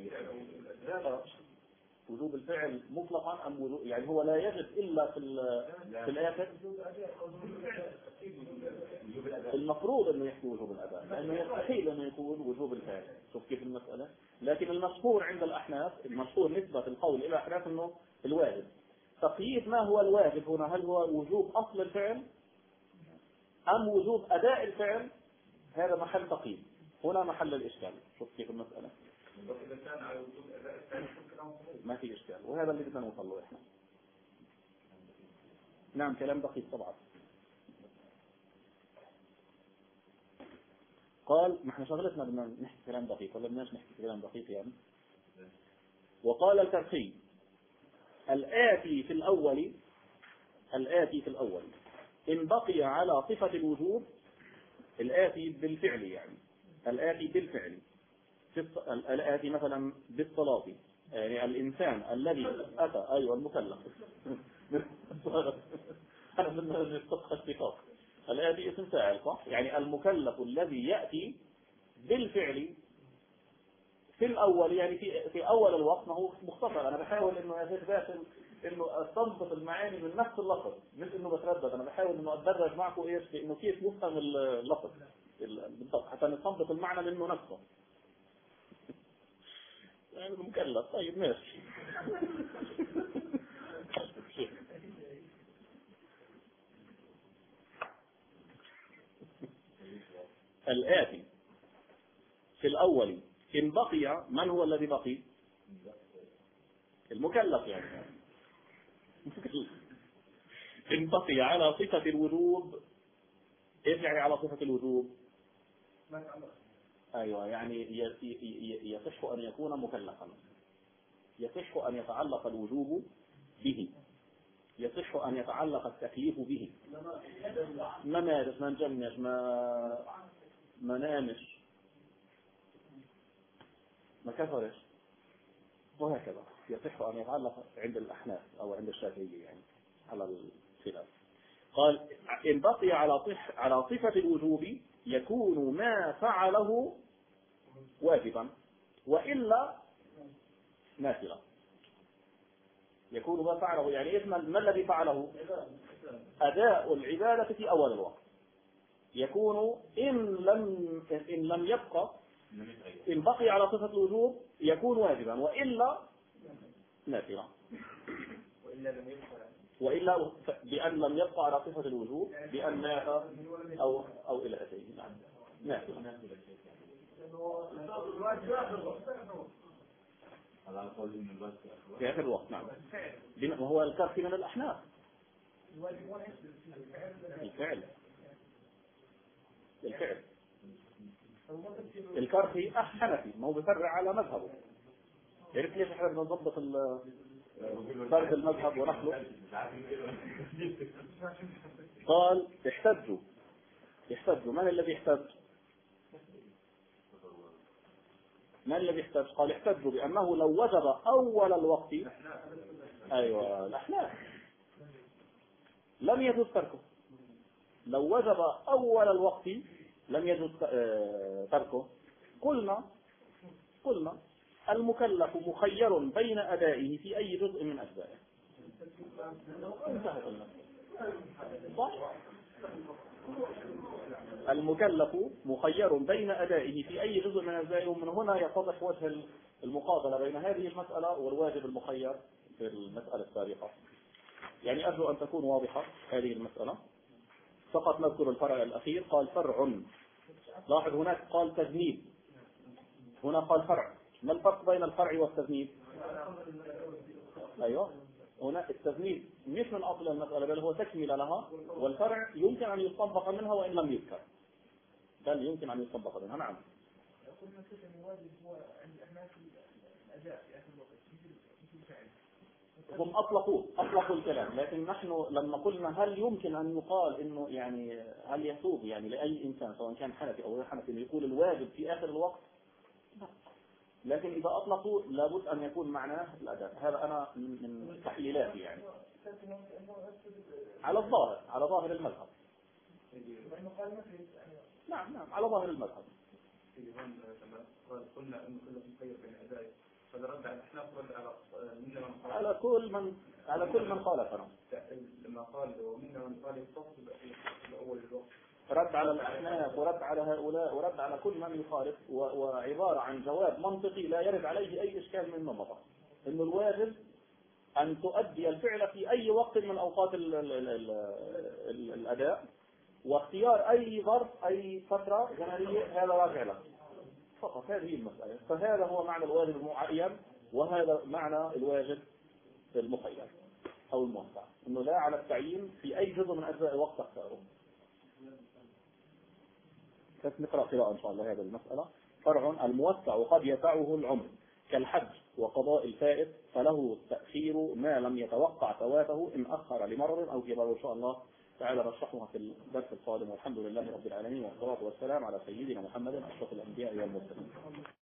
وجوب الفعل مطلقا أم وجوب يعني هو لا يجب إلا في الآخر؟ المفروض أنه يحكي وجوب الأداء، لأنه يستحيل أنه يكون وجوب الفعل. شوف كيف المسألة. لكن المشهور عند الأحناف، المشهور نسبة القول إلى الأحناف أنه الواجب. تقييد ما هو الواجب هنا، هل هو وجوب أصل الفعل أم وجوب أداء الفعل؟ هذا محل تقييد. هنا محل الإشكال. شوف كيف المسألة. إذا كان على وجود أداء الثاني كلام صحيح. ما في إشكال، وهذا اللي بدنا نوصل له إحنا. نعم كلام دقيق طبعا. قال ما احنا شغلتنا بدنا نحكي كلام دقيق ولا بدناش نحكي كلام دقيق يعني. وقال الكرخي الآتي في الأول إن بقي على صفة الوجوب، الآتي بالفعل يعني، الآتي بالفعل، الآتي مثلا بالصلاة، يعني الإنسان الذي أتى، أيوة المكلف أنا من الصفحة الصفات، الآتي اسم فاعل صح؟ يعني المكلف الذي يأتي بالفعل في الأول، يعني في أول الوقت. ما هو مختصر، أنا بحاول إنه يا شيخ باسل إنه أستنبط المعاني من نفس اللفظ، مش إنه بتردد. أنا بحاول إنه أتدرج معكم إيش إنه كيف نفهم اللفظ بالضبط حتى نستنبط المعنى منه نفسه. يعني مكلف طيب ماشي. الآتي في الأول إن بقي، من هو الذي بقي؟ المكلف يعني. إن بقي على صفة الوجوب، إيش يعني على صفة الوجوب؟ أيوة يعني يصح أن يكون مكلفا، يصح أن يتعلق الوجوب به، يصح أن يتعلق التكليف به. ما مارس، ما نجمش، ما نامش، ما كفرش، وهكذا يصح أن يتعلق عند الأحناف أو عند الشافعية يعني على الخلاف. قال إن بقي على صفة الوجوب يكون ما فعله واجبا وإلا نافلة. يكون ما فعله يعني ما الذي فعله؟ أداء العبادة في أول الوقت. يكون إن لم يبقى، إن بقي على صفة الوجوب يكون واجبا وإلا نافلة. وإلا بأن لم يبقى على صفة الوجوب بأن مات أو إلى آخره. نعم نافلة. في آخر الوقت. نعم وهو الكرخي من الأحناف. الفعل الكرخي حنفي، ما هو بيفرع على مذهبه. عرفت ليش احنا بنضبط فرد المذهب ونخلق؟ قال احتجوا. من الذي احتج؟ قال احتجوا بأنه لو وجب أول الوقت، أيوة الأحناف، لم يجوز تركه. لو وجب أول الوقت لم يجوز تركه. قلنا المكلف مخير بين أدائه في أي جزء من أجزائه. صح؟ المكلف مخير بين أدائه في أي جزء من أجزائه. ومن هنا يتضح وجه المقابلة بين هذه المسألة والواجب المخير في المسألة السابقة. يعني أرجو أن تكون واضحة هذه المسألة. فقط نذكر الفرع الأخير. قال فرع، لاحظ هناك قال تذنيب، هنا قال فرع. ما الفرق بين الفرع والتذنيب؟ أيوة هنا التذنيب مش من أصل المسألة بل هو تكمل لها، والفرع يمكن أن يستنبط منها وإن لم يذكر، بل يمكن أن يستنبط منها. نعم هم أطلقوا الكلام، لكن نحن لما قلنا هل يمكن أن يقال إنه يعني هل يسوغ يعني لأي إنسان سواء كان حنفي أو غير حنفي يقول الواجب في آخر الوقت؟ لكن إذا أطلقوا لابد أن يكون معناه الأداء. هذا أنا من تحليلاتي يعني على ظاهر المذهب. نعم على ظاهر المذهب. قلنا أن كل مخير بين أدائه، فإذا رد على الأحناف رد على كل من خالفنا. لما قال ومنا من قال الصف بأول الوقت، رد على الأحناف ورد على هؤلاء ورد على كل من يخالف، وعبارة عن جواب منطقي لا يرد عليه أي إشكال من النمط. إنه الواجب أن تؤدي الفعل في أي وقت من أوقات الأداء، واختيار أي ظرف أي فترة زمنية هذا راجع لك. فقط هذه المسألة. فهذا هو معنى الواجب المعين، وهذا معنى الواجب المقيد أو الموسع، إنه لا على التعيين في أي جزء من أجزاء الوقت تختاره. بس نقرأ قراءة إن شاء الله هذه المسألة. فرع الموسع قد يسعه العمر كالحج وقضاء الفائت، فله تأخير ما لم يتوقع فواته إن أخر لمرض أو كبر. إن شاء الله تعالى نشرحها في الدرس القادم، والحمد لله رب العالمين، والصلاة والسلام على سيدنا محمد أشرف الأنبياء والمرسلين.